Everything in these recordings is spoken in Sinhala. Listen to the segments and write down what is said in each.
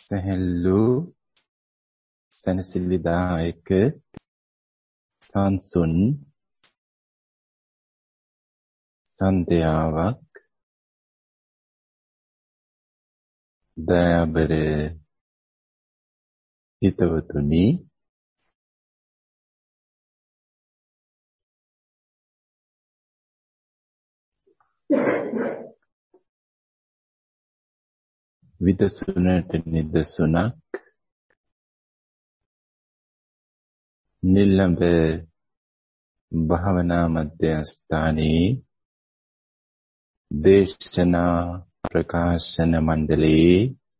සැහැල්ලු සැනසිලිදායක සංසුන් සන්ධ්‍යාවක් දයාබර හිතවතුනි විදසුනට නිදසුනක් නිල්ලඹ භාවනා මධ්‍යස්ථානයේ දේශනා ප්‍රකාශන මණ්ඩලයේ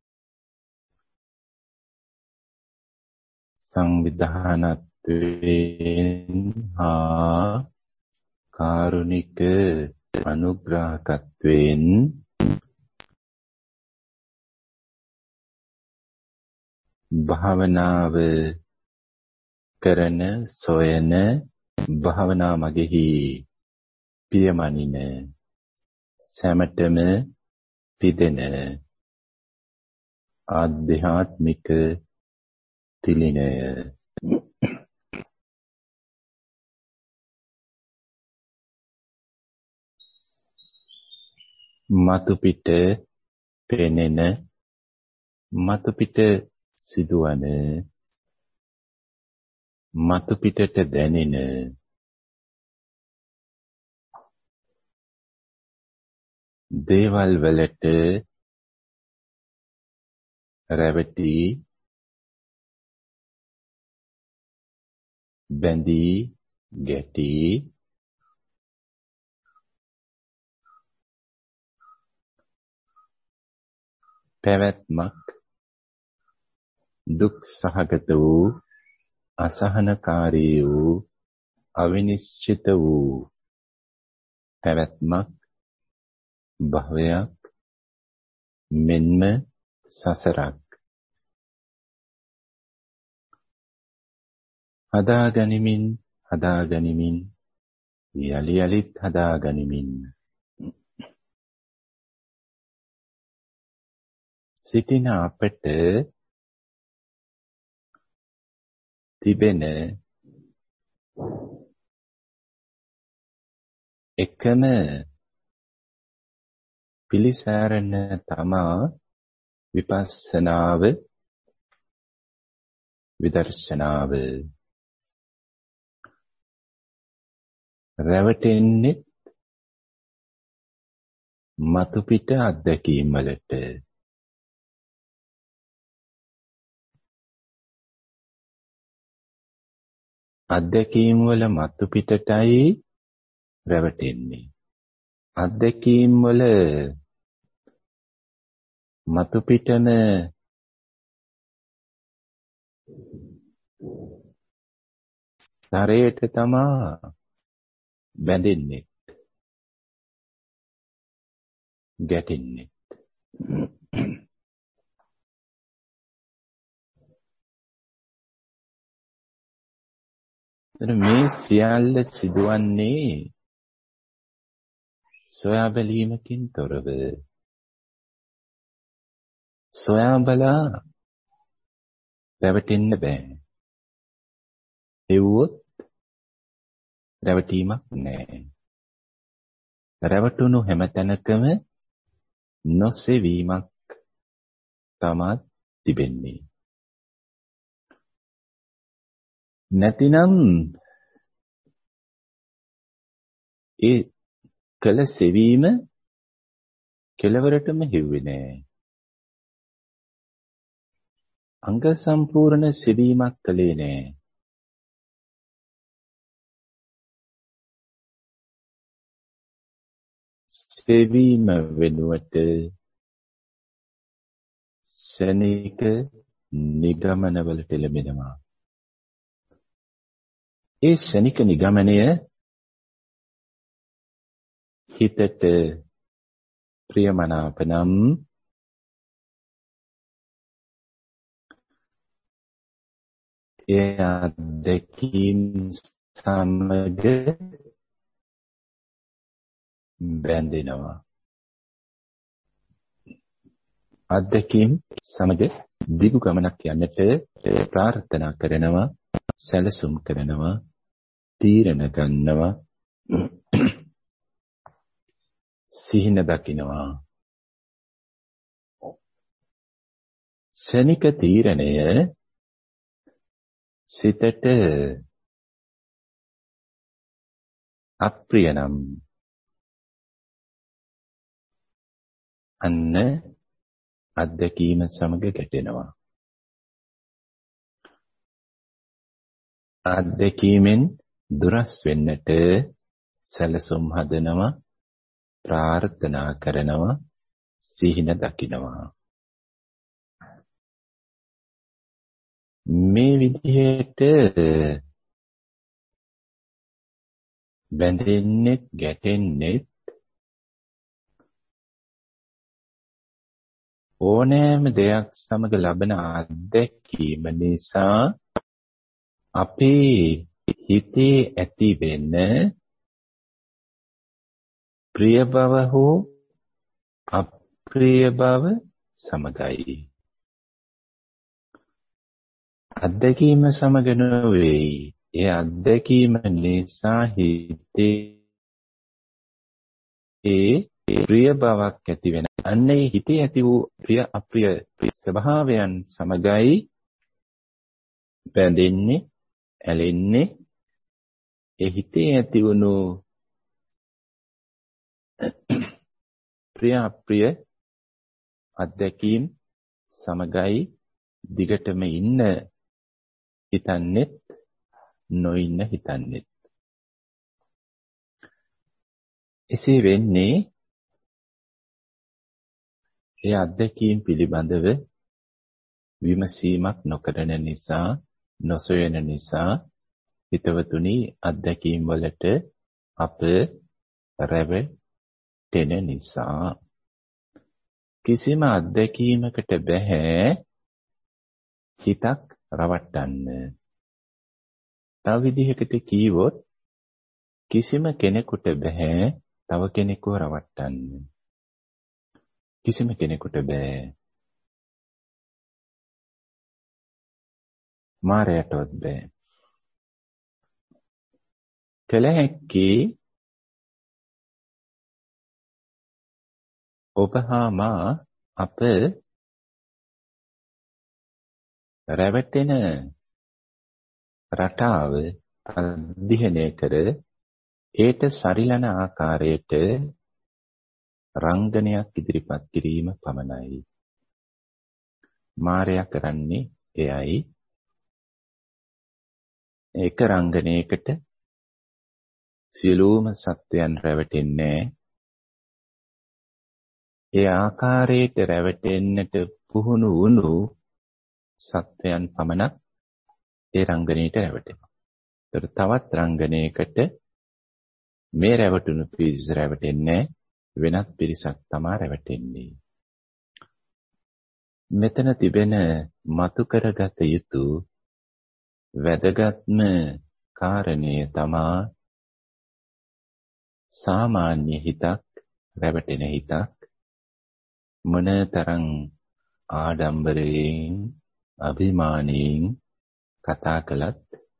සංවිධානත්වයෙන් හා කාරුණික අනුග්‍රහකත්වයෙන් භාවනාව කරන සොයන භාවනා මගෙහි පියමනින සැමටම පිදෙන ආධ්‍යාත්මික තිලිනය මතු පිට පෙනෙන මතු පිට සිදුවන මතු පිටට දැනෙන දේවල් වලට රැවටි බැඳී ගැටි පැවැත්මක් දුක් සහගත වූ අසහනකාරී වූ අවිනිශ්චිත වූ පැවැත්මක් භවයක් මෙන්ම සසරක් හදාගනිමින් යලි යලිත් හදාගනිමින් සිටින අපට තිබෙන එකම පිළිසරණ තමා විපස්සනාව විදර්ශනාව රැවටෙන්නේ මතු පිට අත්දැකීම් වලට අත්දැකීම් වල මතු පිටටයි රැවටෙන්නේ අත්දැකීම් වල මතු පිටන තරයට තමා බැඳෙන්නේ ගැටෙන්නේ මේ සියල්ල සිදුවන්නේ සොයා බැලීමකින් තොරව සොයා බලා රැවටෙන්න බෑ එව්වොත් රැවටීමක් නෑ රැවටුණු හැමතැනකම නොසෙවීමක් තමා තිබෙන්නේ නැතිනම් ඒ කළ සෙවීම කෙලවරටම හිව්වේ නෑ අංග සම්පූර්ණ සෙවීමක් කළේ නෑ සෙවීම වෙනුවට ශනික නිගමනවලට ලැබෙනවා ඒ ශනික නිගමනය හිතට ප්‍රියමනාප නම් ඒ අත්දැකීම් සමග බැඳෙනවා අත්දැකීම් සමග දිගු ගමනක් යන්නට ප්‍රාර්ථනා කරනවා, සැලසුම් කරනවා, තීරණ ගන්නවා, සිහින දකිනවා. ශනික තීරණය සිතට අප්‍රිය නම් අන්න අත්දැකීම සමග ගැටෙනවා. අත්දැකීමෙන් දුරස් වෙන්නට සැලසුම් හදනවා, ප්‍රාර්ථනා කරනවා, සිහින දකිනවා. මේ විදිහට බැඳෙන්නේ ගැටෙන්නේ ඕනෑම දෙයක් සමග ලබන අත්දැකීම නිසා අපේ හිතේ ඇති වෙන ප්‍රිය බව හෝ අප්‍රිය බව සමගයි. අත්දැකීම සමග නොවේ. ඒ අත්දැකීම නිසා හිතේ ප්‍රිය බවක් ඇති වෙන. අන්නේ හිතේ ඇති වූ ප්‍රිය අප්‍රිය ස්වභාවයන් සමගයි බැඳෙන්නේ, ඇලෙන්නේ. ඒ හිතේ ඇති වුණු ප්‍රිය අප්‍රිය අත්දැකීම් සමගයි දිගටම ඉන්න හිතන්නේත්, නොඉන්න හිතන්නේත්. එසේ වෙන්නේ ඒ අත්දැකීම් පිළිබඳව විමසීමක් නොකරන නිසා, නොසොයන නිසා, හිතවතුනි අත්දැකීම් වලට අප රැවටෙන නිසා. කිසිම අත්දැකීමකට බෑ හිතක් රවට්ටන්න. තව විදිහකට කීවොත් කිසිම කෙනෙකුට බෑ තව කෙනෙකුව රවට්ටන්න. කිසිම කෙනෙකුට බෑ. මාරයටවත් බෑ. කළ හැක්කේ ඔබ හා මා අප රැවටෙන රටාව අධ්‍යයනය කර ඒට සරිලන ආකාරයට රංගනයක් ඉදිරිපත් කිරීම පමණයි. මාරයා කරන්නේ එයයි. එක රංගනයකට සියලුම සත්වයන් රැවටෙන්නේ. ඒ ආකාරයට රැවටෙන්නට පුහුණු වුණු සත්වයන් පමණක් ඒ රංගනයට රැවටෙනවා. තවත් රංගනයකට මේ රැවටුණු පිරිස රැවටෙන්නේ වෙනත් පිරිසක් තමා රැවටෙන්නේ. මෙතන තිබෙන මතු කරගත යුතු වැදගත්ම කාරණය තමා සාමාන්‍ය හිතක්, රැවටෙන හිතක් මොනතරම් ආඩම්බරයෙන්, අභිමානයෙන් කතා කළත්,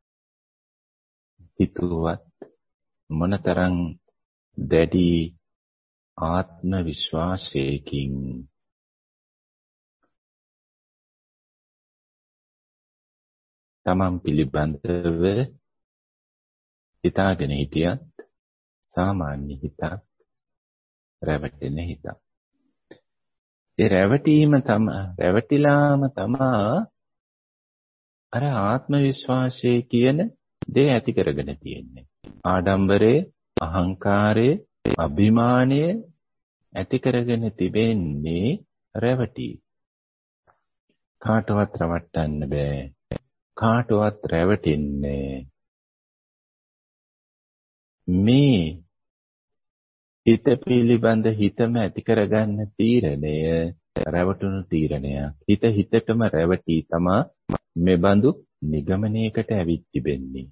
හිතුවත් මොනතරම් දැඩි ආත්ම විශ්වාසයකින් තමන් පිළිබඳව හිතාගෙන හිටියත් සාමාන්‍ය හිතක්, රැවටෙන හිතක්. ඒ රැවටිලාම තමා අර ආත්ම විශ්වාසය කියන දේ ඇති කරගෙන තියෙන්නේ. ආඩම්බරය, අහංකාරය, අභිමානය ඇති කරගෙන තිබෙන්නේ රැවටි. කාටවත් රවට්ටන්න බෑ. කාටවත් රැවටෙන්නේ මේ හිත පිළිබඳ හිතම ඇති කරගන්න තීරණය රැවටුණු තීරණයක්. හිතටම රැවටි තමා මේ බඳු නිගමනයකට ඇවිත් තිබෙන්නේ.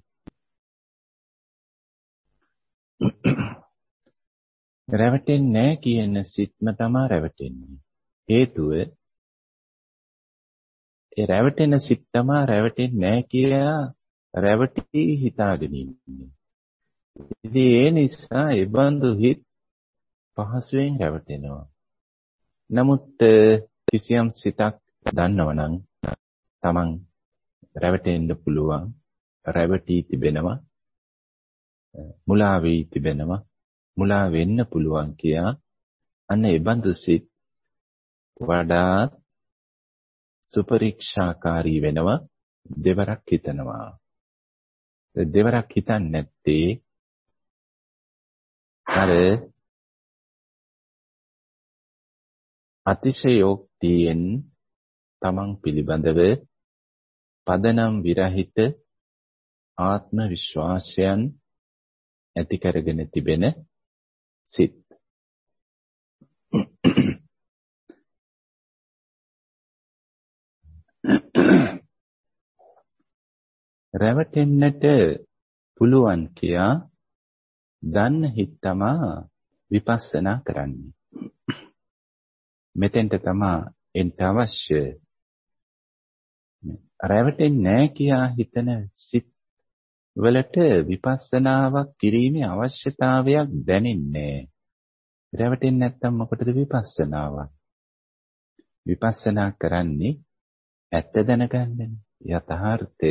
රැවටෙන්නේ නැහැ කියන සිත්ම තමා රැවටෙන්නේ. හේතුව ඒ රැවටෙන සිත් තමයි රැවටෙන්නේ නැහැ කියලා රැවටි හිතාගෙන ඉන්නේ. ඉතින් ඒ නිසා ඒ බඳු හිත් පහසුවෙන් රැවටෙනවා. නමුත් කිසියම් සිතක් දන්නවනම් තමන් රැවටෙන්න පුළුවන්, රැවටි තිබෙනවා, මුලා වී තිබෙනවා, මුලා වෙන්න පුළුවන් කියා අන්න ඒ බඳු සිත් වඩා සුපරීක්ෂාකාරී වෙනවා, දෙවරක් හිතනවා. දෙවරක් හිතන්නේ නැත්තේ අර අතිශයෝක්තියෙන් තමන් පිළිබඳව පදනම් විරහිත ආත්ම විශ්වාසයන් ඇති කරගෙන තිබෙන සිත්. රැවටෙන්නට පුළුවන් කියා දන්න හිත් තමා විපස්සනා කරන්නේ. මෙතෙන්ට තමා එන්ට අවශ්‍ය රැවටෙන්නේ නැහැ කියා හිතන සිත් වලට විපස්සනාවක් කිරීමේ අවශ්‍යතාවයක් දැනෙන්නේ. රැවටෙන්නේ නැත්නම් මොකටද විපස්සනාවක්? විපස්සනා කරන්නේ ඇත්ත දැනගන්නනේ. යථාර්ථය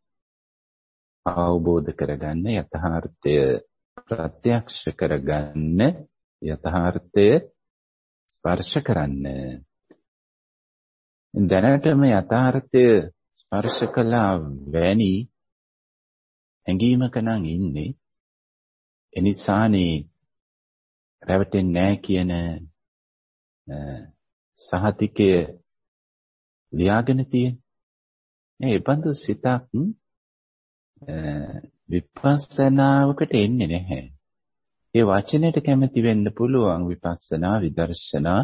අවබෝධ කරගන්න, යථාර්ථය ප්‍රත්‍යක්ෂ කරගන්න, යථාර්ථය ස්පර්ශ කරන්න. දැනටම යථාර්ථය ස්පර්ශ කළා වැනි හැඟීමක නම් ඉන්නේ. එනිසානේ රැවටෙන්නේ නැහැ කියන සහතිකය ලියාගෙන තියෙන්නේ. මේ බඳු සිතක් විපස්සනාවකට එන්නේ නැහැ. ඒ වචනෙට කැමති වෙන්න පුළුවන් විපස්සනා, විදර්ශනා.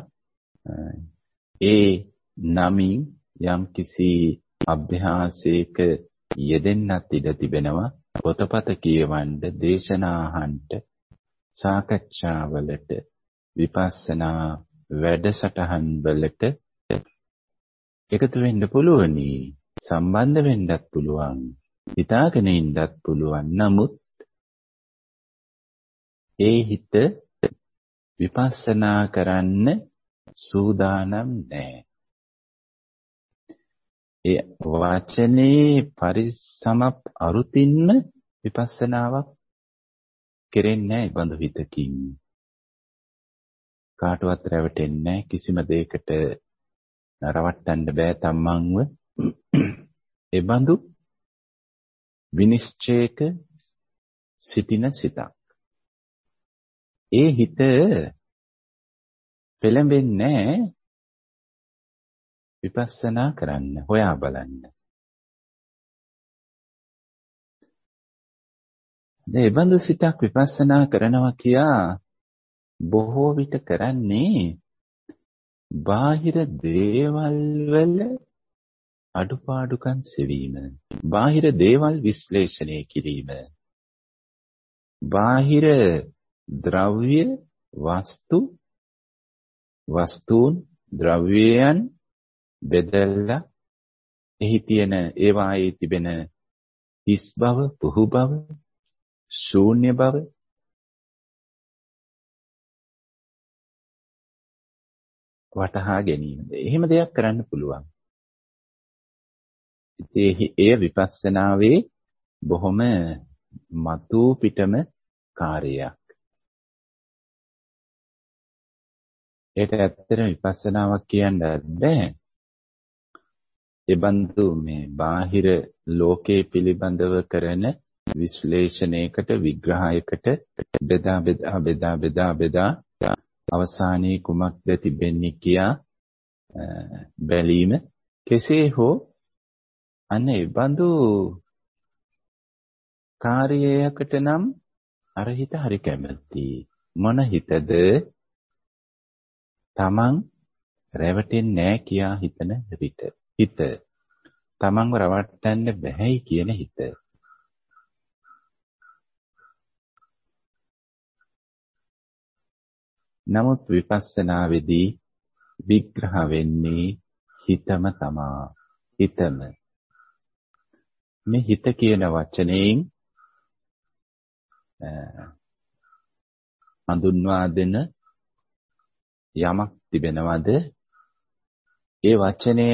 ඒ නමින් යම් කිසි අභ්‍යාසයක යෙදෙන්නත් ඉඩ තිබෙනවා. පොතපත කියවන්න, දේශනා අහන්න, සාකච්ඡාවලට, විපස්සනා වැඩසටහන් වලට එකතු වෙන්න පුළුවනි. සම්බන්ධ වෙන්නත් පුළුවන්. හිතාගෙන ඉන්නත් පුළුවන්. නමුත් ඒ හිත විපස්සනා කරන්න සූදානම් නැහැ. ඒ වචනේ පරිසමප් අරුතින්ම විපස්සනාවක් කෙරෙන්නේ නැහැ බඳු හිතකින්. කාටවත් රැවටෙන්නේ නැහැ. කිසිම දෙයකට රවට්ටන්න බෑ තමන්ව. ඒ බඳු විනිශ්චයක සිටින සිතක්. ඒ හිත පෙළඹෙන්නේ විපස්සනා කරන්න, හොයා බලන්න. මේ බඳු සිතක් විපස්සනා කරනවා කියා බොහෝ විට කරන්නේ බාහිර දේවල් වල අඩුපාඩුකම් සෙවීම, බාහිර දේවල් විශ්ලේෂණය කිරීම, බාහිර ද්‍රව්‍ය වස්තුන් ද්‍රව්‍යයන් බෙදලා එහි තියෙන ඒවායේ තිබෙන හිස් බව, පුහු බව, ශූන්‍ය බව වටහා ගැනීම. එහෙම දෙයක් කරන්න පුළුවන්. ඒ විපස්සනාවේ බොහොම මතු පිටම කාර්යයක්. ඒක ඇත්තටම විපස්සනාවක් කියන්න බෑ. ඒ බඳු මේ බාහිර ලෝකයේ පිළිබඳව කරන විශ්ලේෂණයකට, විග්‍රහයකට බෙදා අවසානයේ කුමක්ද තිබෙන්නේ කියා බැලීම. කෙසේ හෝ අන්න ඒ බඳු කාර්යයකට නම් අර හිත හරි කැමැති. මොන හිතද? තමන් රැවටෙන්නේ නැහැ කියා හිතන හිත. තමන්ව රවට්ටන්න බැහැයි කියන හිත. නමුත් විපස්සනාවේදී විග්‍රහ වෙන්නේ හිතම තමා. හිතම. මේ හිත කියන වචනයෙන් හඳුන්වා දෙන යමක් තිබෙනවද? ඒ වචනයේ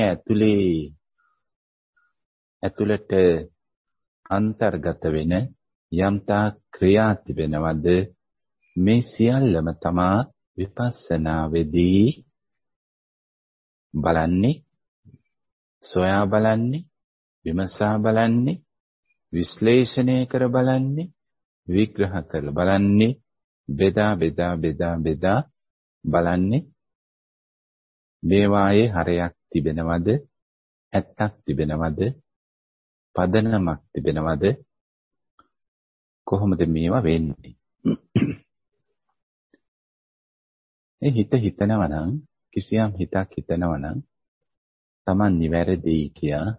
ඇතුළට අන්තර්ගත වෙන යම්තා ක්‍රියා තිබෙනවද? මේ සියල්ලම තමා විපස්සනාවේදී බලන්නේ, සොයා බලන්නේ, විමසා බලන්නේ, විශ්ලේෂණය කර බලන්නේ, විග්‍රහ කර බලන්නේ, බෙදා බලන්නේ. මේවායේ හරයක් තිබෙනවද? ඇත්තක් තිබෙනවද? පදනමක් තිබෙනවද? කොහොමද මේවා වෙන්නේ? ඒ හිතනවා නම්, කිසියම් හිතක් හිතනවා නම් Taman නිවැරදි කියා,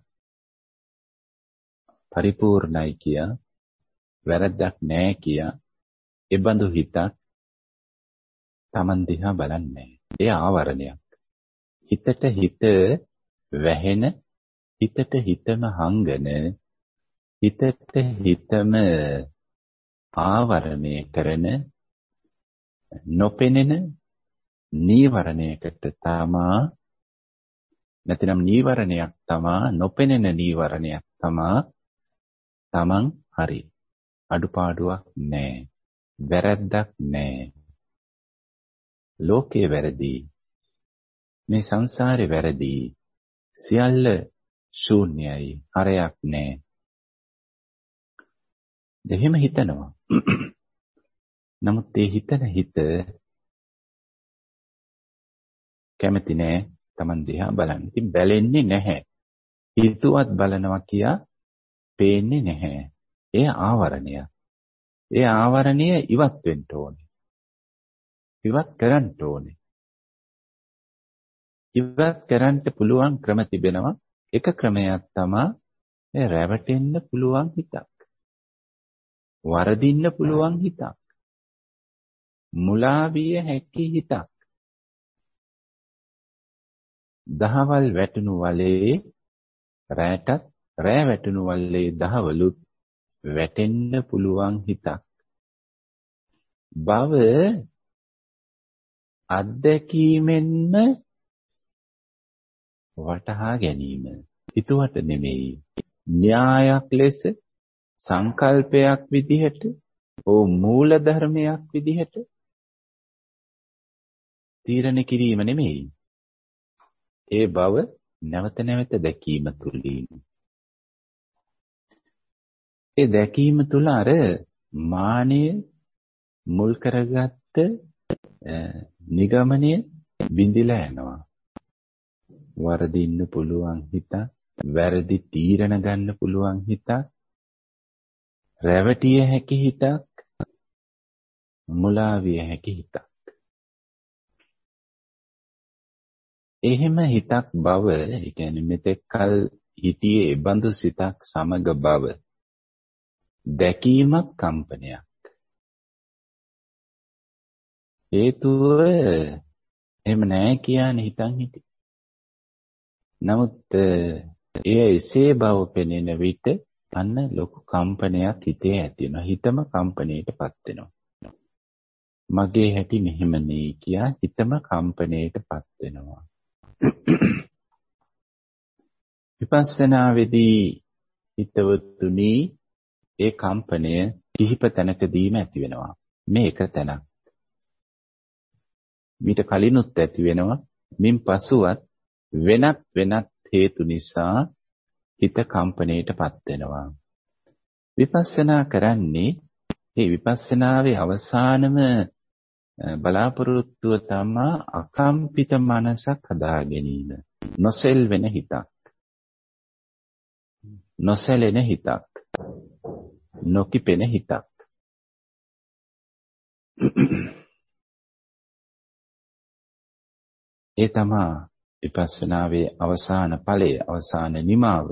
පරිපූර්ණයි කියා, වැරද්දක් නැහැ කියා, ඒ බඳු හිතක් Taman දිහා බලන්නේ. ඒ ආවරණයක්. හිතට හිත වැහෙන, හිතට හිතම හංගන, හිතට හිතම ආවරණය කරන නොපෙනෙන නීවරණයකට තමා, නැතිනම් නීවරණයක් තමා, නොපෙනෙන නීවරණයක් තමා තමන් හරි. අඩුපාඩුවක් නැහැ. වැරද්දක් නැහැ. ලෝකේ වැරදි. මේ සංසාරේ වැරදි. සියල්ල ශූන්‍යයි. හරයක් නැහැ. දෙහිම හිතනවා. නමුත් ඒ හිතන හිත කැමති නෑ Taman දිහා බලන්න. ඉතින් බැලෙන්නේ නැහැ. හිතුවත් බලනවා කියා පේන්නේ නැහැ. ඒ ආවරණය. ඒ ආවරණය ඉවත් වෙන්න ඕනේ. ඉවත් කරන්න ඕනේ. ඉවත් කරන්න පුළුවන් ක්‍රම තිබෙනවා. එක ක්‍රමයක් තමයි රැවටෙන්න පුළුවන් හිතක්. වරදින්න පුළුවන් හිතක්. මුලා විය හැකි හිතක්. දහවල් වැටුණු වලේ රැටත්, රෑ වැටුණු වලේ දහවලුත් වැටෙන්න පුළුවන් හිතක්. බව අත්දැකීමෙන්ම වටහා ගැනීම. හිතුවට නෙමෙයි. න්‍යායක් ලෙස, සංකල්පයක් විදිහට, මූල ධර්මයක් විදිහට තීරණය කිරීම නෙමෙයි. ඒ බව නැවත නැවත දැකීම තුලින්. ඒ දැකීම තුල අර මානය මුල් කරගත්ත නිගමනය බිඳිලා යනවා. වරදින්න පුළුවන් හිතක්, වැරදි තීරණ ගන්න පුළුවන් හිතක්, රැවටිය හැකි හිතක්, මුලා විය හැකි හිතක්. එහෙම හිතක් බව, ඒ කියන්නේ මෙතෙක් කල හිටියේ බඳු සිතක් සමග බව දැකීමක් කම්පනයක්. හේතුව එහෙම නැහැ කියන්නේ හිතන් හිටි. නමුත් එසේ බව පෙනෙන විට අන්න ලොකු කම්පනයක් හිතේ ඇති වෙනවා. හිතම කම්පණයටපත් වෙනවා. මගේ හැටි මෙහෙම නෙයි කියා හිතම කම්පණයටපත් වෙනවා. විපස්සනාවේදී හිතවතුනි ඒ කම්පනය කිහිප තැනකදීම ඇති වෙනවා. මේ එක තැනක්. මීට කලිනුත් ඇති වෙනවා. මින් පසුවත් වෙනත් හේතු නිසා හිත කම්පණයටපත් වෙනවා. විපස්සනා කරන්නේ මේ විපස්සනාවේ අවසානම බලාපොරොත්තුව තමයි අකම්පිත මනසක් හදා ගැනීම. නොසෙල් වෙන හිතක්. නොසැලෙන හිතක්. නොකිපෙන හිතක්. ඒ තමයි විපස්සනාවේ අවසාන ඵලය, අවසාන නිමාව.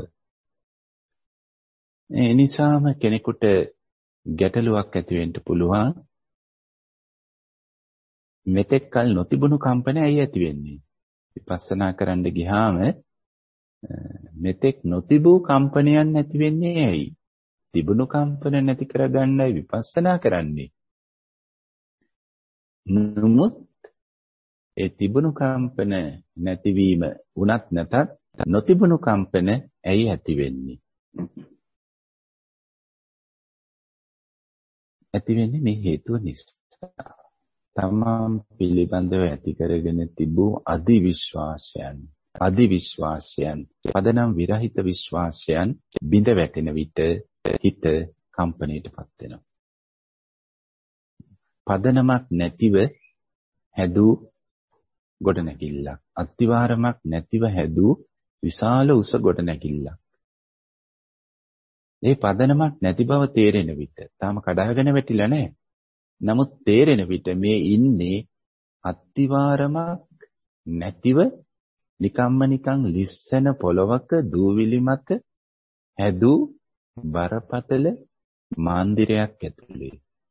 ඒ නිසාම කෙනෙකුට ගැටලුවක් ඇති වෙන්න පුළුවන්. මෙතෙක් කල නොතිබුණු කම්පන ඇයි ඇති වෙන්නේ? විපස්සනා කරන්න ගියාම මෙතෙක් නොතිබූ කම්පනයන් නැති වෙන්නේ ඇයි? තිබුණු කම්පන නැති කරගන්නයි විපස්සනා කරන්නේ. නමුත් ඒ තිබුණු කම්පන නැතිවීම උනත් නැතත් නොතිබුණු කම්පන ඇයි ඇති වෙන්නේ? ඇති වෙන්නේ මේ හේතුව නිසා. තමන් පිළිබඳව ඇති කරගෙන තිබූ අධිවිශ්වාසයන් පදනම් විරහිත විශ්වාසයන් බිඳ වැටෙන විට හිත කම්පණයටපත් වෙනවා. පදනමක් නැතිව හැදූ ගොඩනැගිල්ලක්, අත්තිවාරමක් නැතිව හැදූ විශාල උස ගොඩනැගිල්ලක්. ඒ පදනමක් නැති බව තේරෙන විට තාම කඩාගෙන වැටිලා නැහැ. නමුත් තේරෙන විට මේ ඉන්නේ අත්තිවාරමක් නැතිව නිකන් ලිස්සන පොළවක දූවිලි මත හැදූ බරපතල මාන්දිරයක් ඇතුලේ.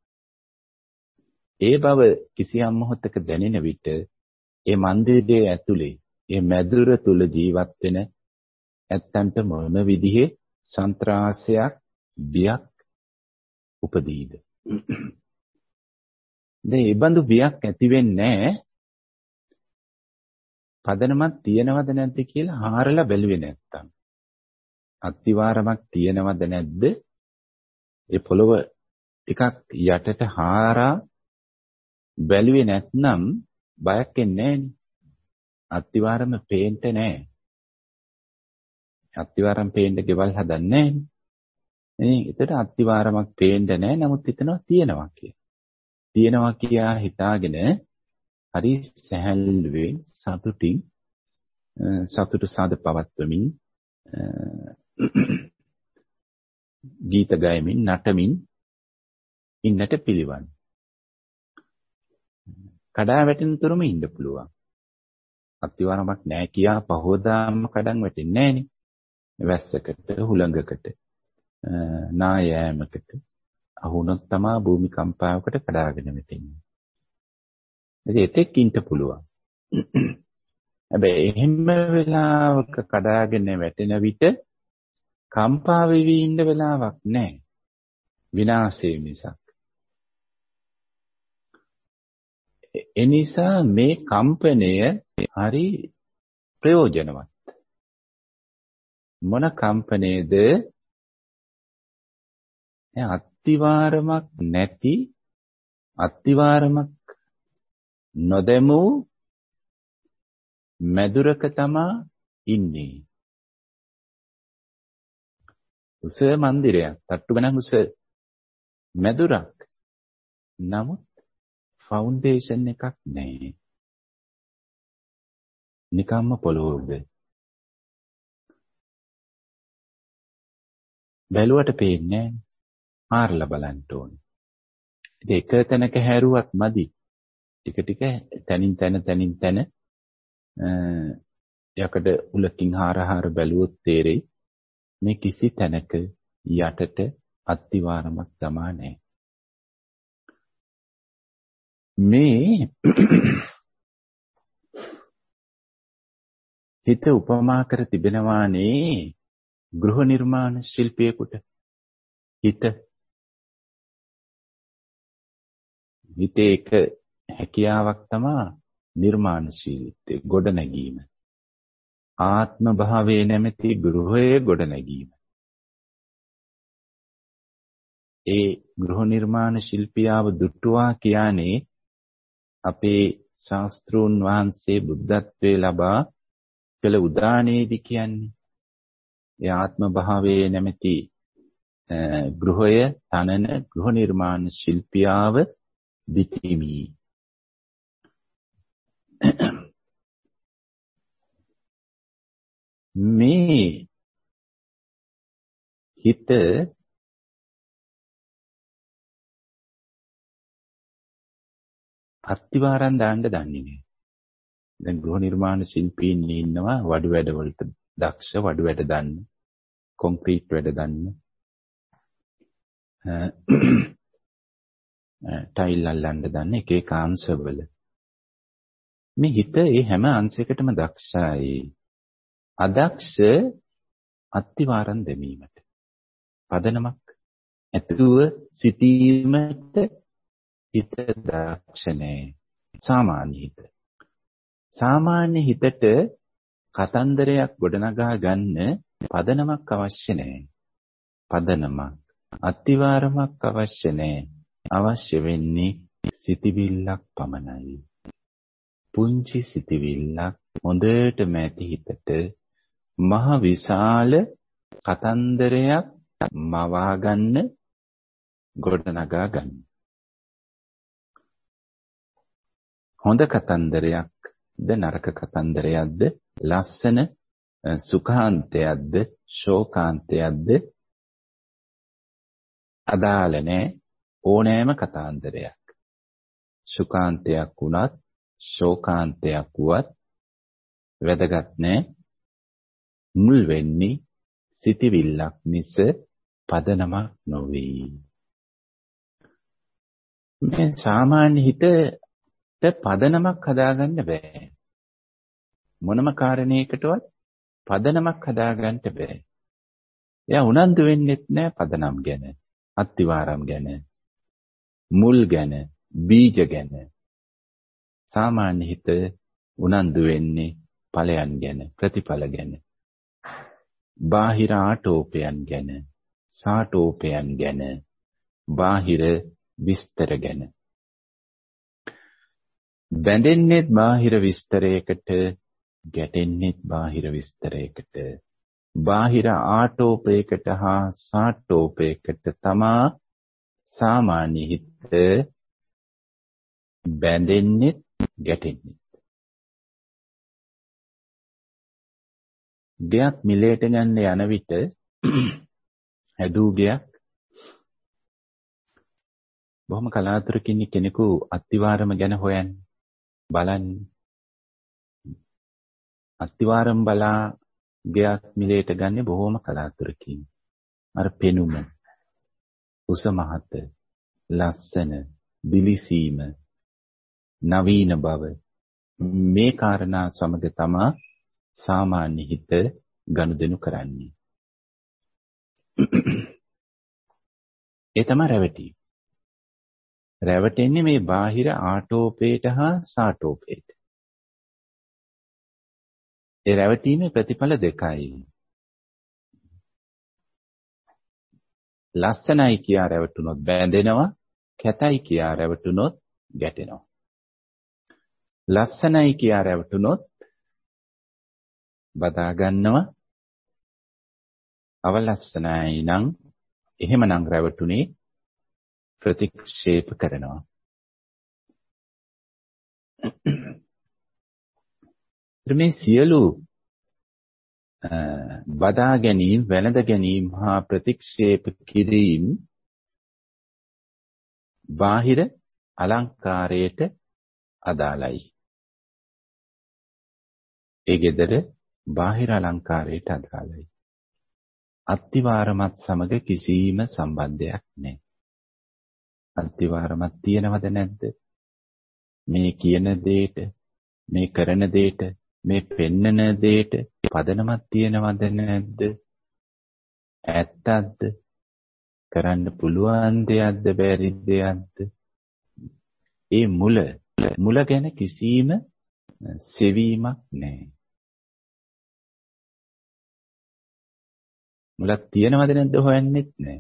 ඒ බව කිසියම් මොහොතක දැනෙන විට ඒ මන්දිරයේ ඇතුලේ ඒ මැදුර තුල ජීවත් වෙන ඇත්තන්ට මොන විදිහේ සන්ත්‍රාසයක් බියක් උපදීද? දැන් මේ බඳු බියක් ඇති වෙන්නේ පදනමක් තියනවද නැද්ද කියලා හාරලා බැලුවේ නැත්තම්. අත්තිවාරමක් තියනවද නැද්ද? ඒ පොළව ටිකක් යටට හාරා බැලුවේ නැත්නම් බයක් එන්නේ නැහනේ. අත්තිවාරම පේන්න නැහැ. අත්තිවාරම් පේන්න ගෙවල් හදන්නේ නැහනේ. නේ ඒතර අත්තිවාරමක් පේන්න නැහැ. නමුත් හිතනවා තියනවා කියලා. තියනවා කියා හිතාගෙන හරි සැහැල්ලුවෙන් සතුටින් සතුට සාද පවත්වමින් ගීත ගයමින් නටමින් ඉන්නට පිළිවන්. කඩා වැටෙන තුරුම ඉන්න පුළුවන්. අත්තිවාරමක් නැහැ කියා පහෝදාම කඩන් වැටෙන්නේ නැහනේ. වැස්සකට, හුළඟකට, නායෑමකට අහුනොත් තමා භූමිකම්පාවකට කඩාගෙන වැටෙන්නේ. ඉතින් එතෙක් ඉන්න පුළුවන්. හැබැයි එහෙම වෙලාවක කඩාගෙන වැටෙන විට කම්පා වෙවි ඉන්න වෙලාවක් නැහැ. විනාශය මිසක්. එනිසා මේ කම්පනය හරි ප්‍රයෝජනවත්. මොන කම්පනයේද? අත්තිවාරමක් නැති, අත්තිවාරමක් නොදැමූ මැදුරක තමා ඉන්නේ. උස මන්දිරයක්, තට්ටු ගණන් උස මැදුරක්. නමුත් ෆවුන්ඩේෂන් එකක් නැහැ. නිකම්ම පොළොවක. බැලුවට පේන්නේ නැහැ. ආරලා බලන්න ඕනේ. ඉතින් එක තැනක හැරුවත් මදි. ටික තනින් තන යකඩ උලකින් හාර බැලුවොත් තේරෙයි මේ කිසි තැනක යටට අත්තිවාරමක් තමා නැහැ. මේ හිත උපමා කර තිබෙනවානේ ගෘහ නිර්මාණ ශිල්පියෙකුට. හිතේ එක හැකියාවක් තමා නිර්මාණශීලීත්වය, ගොඩනැගීම. ආත්ම භාවයේ නැමැති ගෘහයේ ගොඩනැගීම. ඒ ගෘහ නිර්මාණ ශිල්පියාව දුටුවා කියන්නේ අපේ ශාස්ත්‍රූන් වහන්සේ බුද්ධත්වයේ ලබා කළ උදානයේදී කියන්නේ. ඒ ආත්ම භාවයේ නැමැති ගෘහය තනන ගෘහ නිර්මාණ ශිල්පියාව දිටිමි. මේ හිත අත්තිවාරම් දාන්න දන්නේ නැහැ. දැන් ගෘහ නිර්මාණ ශිල්පීන් ඉන්නවා වඩු වැඩ වලට දක්ෂ, වඩු වැඩ දන්න, කොන්ක්‍රීට් වැඩ දන්න, ටයිල් අල්ලන්න දන්න එක එක අංශවල. මේ හිත ඒ හැම අංශයකටම දක්ෂයි. අදක්ෂ අත්තිවාරම් දෙමීමට. පදනමක් ඇතුව සිටීමට හිත දක්ෂ නැහැ. සාමාන්‍ය හිත. සාමාන්‍ය හිතට කතන්දරයක් ගොඩනගා ගන්න පදනමක් අවශ්‍ය නැහැ. පදනමක් අත්තිවාරමක් අවශ්‍ය නැහැ. අවශ්‍ය වෙන්නේ සිටිවිල්ලක් පමණයි. පුංචි සිටිවිල්ලක් හොඳටම ඇති හිතට මහ විශාල කතන්දරයක් මවා ගන්න ගොඩනගා ගන්න. හොඳ කතන්දරයක්ද නරක කතන්දරයක්ද ලස්සන සුඛාන්තයක්ද ශෝකාන්තයක්ද අදාළ නැහැ. ඕනෑම කතාන්දරයක් සුඛාන්තයක් වුණත් ශෝකාන්තයක් වුවත් වැදගත් නැහැ. මුල් වෙන්නේ සිටිවිල්ලක් මිස පදනමක් නොවේ. මේ සාමාන්‍ය හිතට පදනමක් හදාගන්න බෑ. මොනම කාරණයකටවත් පදනමක් හදාගන්න බෑ. එයා උනන්දු වෙන්නෙත් නෑ පදනම් ගැන, අත්තිවාරම් ගැන, මුල් ගැන, බීජ ගැන. සාමාන්‍ය හිත උනන්දු වෙන්නේ ඵලයන් ගැන, ප්‍රතිඵල ගැන. බාහිර ආටෝපයන් ගැන, සාටෝපයන් ගැන, බාහිර විස්තර ගැන. බැඳෙන්නේත් බාහිර විස්තරයකට, ගැටෙන්නේත් බාහිර විස්තරයකට. බාහිර ආටෝපයකට හා සාටෝපයකට තමා සාමාන්‍ය හිත බැඳෙන්නේත් ගැටෙන්නේත්. ගයක් මිලේට ගන්න යන විට හැදූ ගයක් බොහොම කලාතුරකින් කෙනෙකු අත්තිවාරම ගැන හොයන්නේ බලන්නේ. අත්තිවාරම් බලා ගයක් මිලේට ගන්න බොහොම කලාතුරකින්. අර පෙනුම, උස මහත, ලස්සන, දිලිසීම, නවීන බව මේ කාරණා සමග තමා සාමාන්‍ය හිත ගනුදෙනු කරන්නේ. ඒ තමයි රැවටීම. රැවටෙන්නේ මේ බාහිර ආටෝපයට හා සාටෝපයට. ඒ රැවටීමේ ප්‍රතිඵල දෙකයි. ලස්සනයි කියා රැවටුනොත් බැඳෙනවා, කැතයි කියා රැවටුනොත් ගැටෙනවා. ලස්සනයි කියා රැවටුනොත් බදා ගන්නවා, අවලස්සනයි නම් එහෙමනම් රැවටුනේ ප්‍රතික්ෂේප කරනවා. මේ සියලු බදා ගැනීම, වැළඳ ගැනීම හා ප්‍රතික්ෂේප කිරීම බාහිර අලංකාරයට අදාළයි. ඒ gedara බාහිර අලංකාරයට අදාළයි. අත්තිවාරමත් සමග කිසිම සම්බන්ධයක් නැහැ. අත්තිවාරමත් තියෙනවද නැද්ද? මේ කියන දෙයට, මේ කරන දෙයට, මේ පෙන්නන දෙයට පදනමක් තියෙනවද නැද්ද? ඇත්තක්ද? කරන්න පුළුවන් දෙයක්ද බැරි දෙයක්ද? ඒ මුල ගැන කිසිම සෙවීමක් නැහැ. මුලක් තියෙනවද නැද්ද හොයන්නෙත් නැහැ.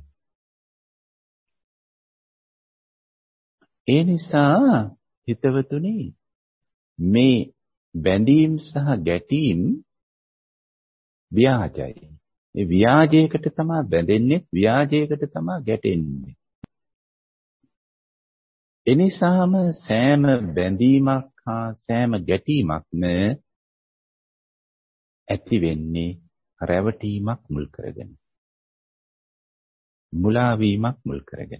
ඒ නිසා හිතවතුනි මේ බැඳීම් සහ ගැටීම් ව්‍යාජයි. මේ ව්‍යාජයකට තමයි බැඳෙන්නේ, ව්‍යාජයකට තමයි ගැටෙන්නේ. එනිසාම සෑම බැඳීමක් හා සෑම ගැටීමක්ම ඇති වෙන්නේ රැවටීමක් මුල් කරගෙන. මුලා වීමක් මුල් කරගෙන.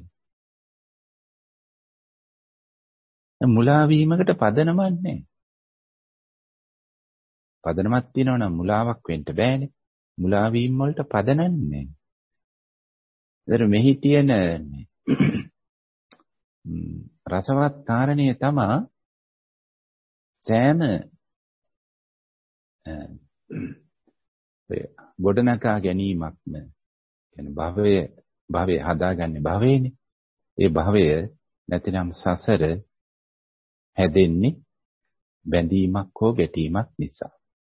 මුලා වීමකට පදනමක් නැහැ. පදනමක් තියෙනවා නම් මුලාවක් වෙන්න බෑනේ. මුලා වීම වලට පදනක් නැහැ. ඒතර මෙහි තියෙන රසවත් කාරණය තමයි සෑම ගොඩනගා ගැනීමක්ම කියන්නේ භවය හදාගන්නේ භවයනේ. ඒ භවය නැතිනම් සසර හැදෙන්නේ බැඳීමක් හෝ ගැටීමක් නිසා.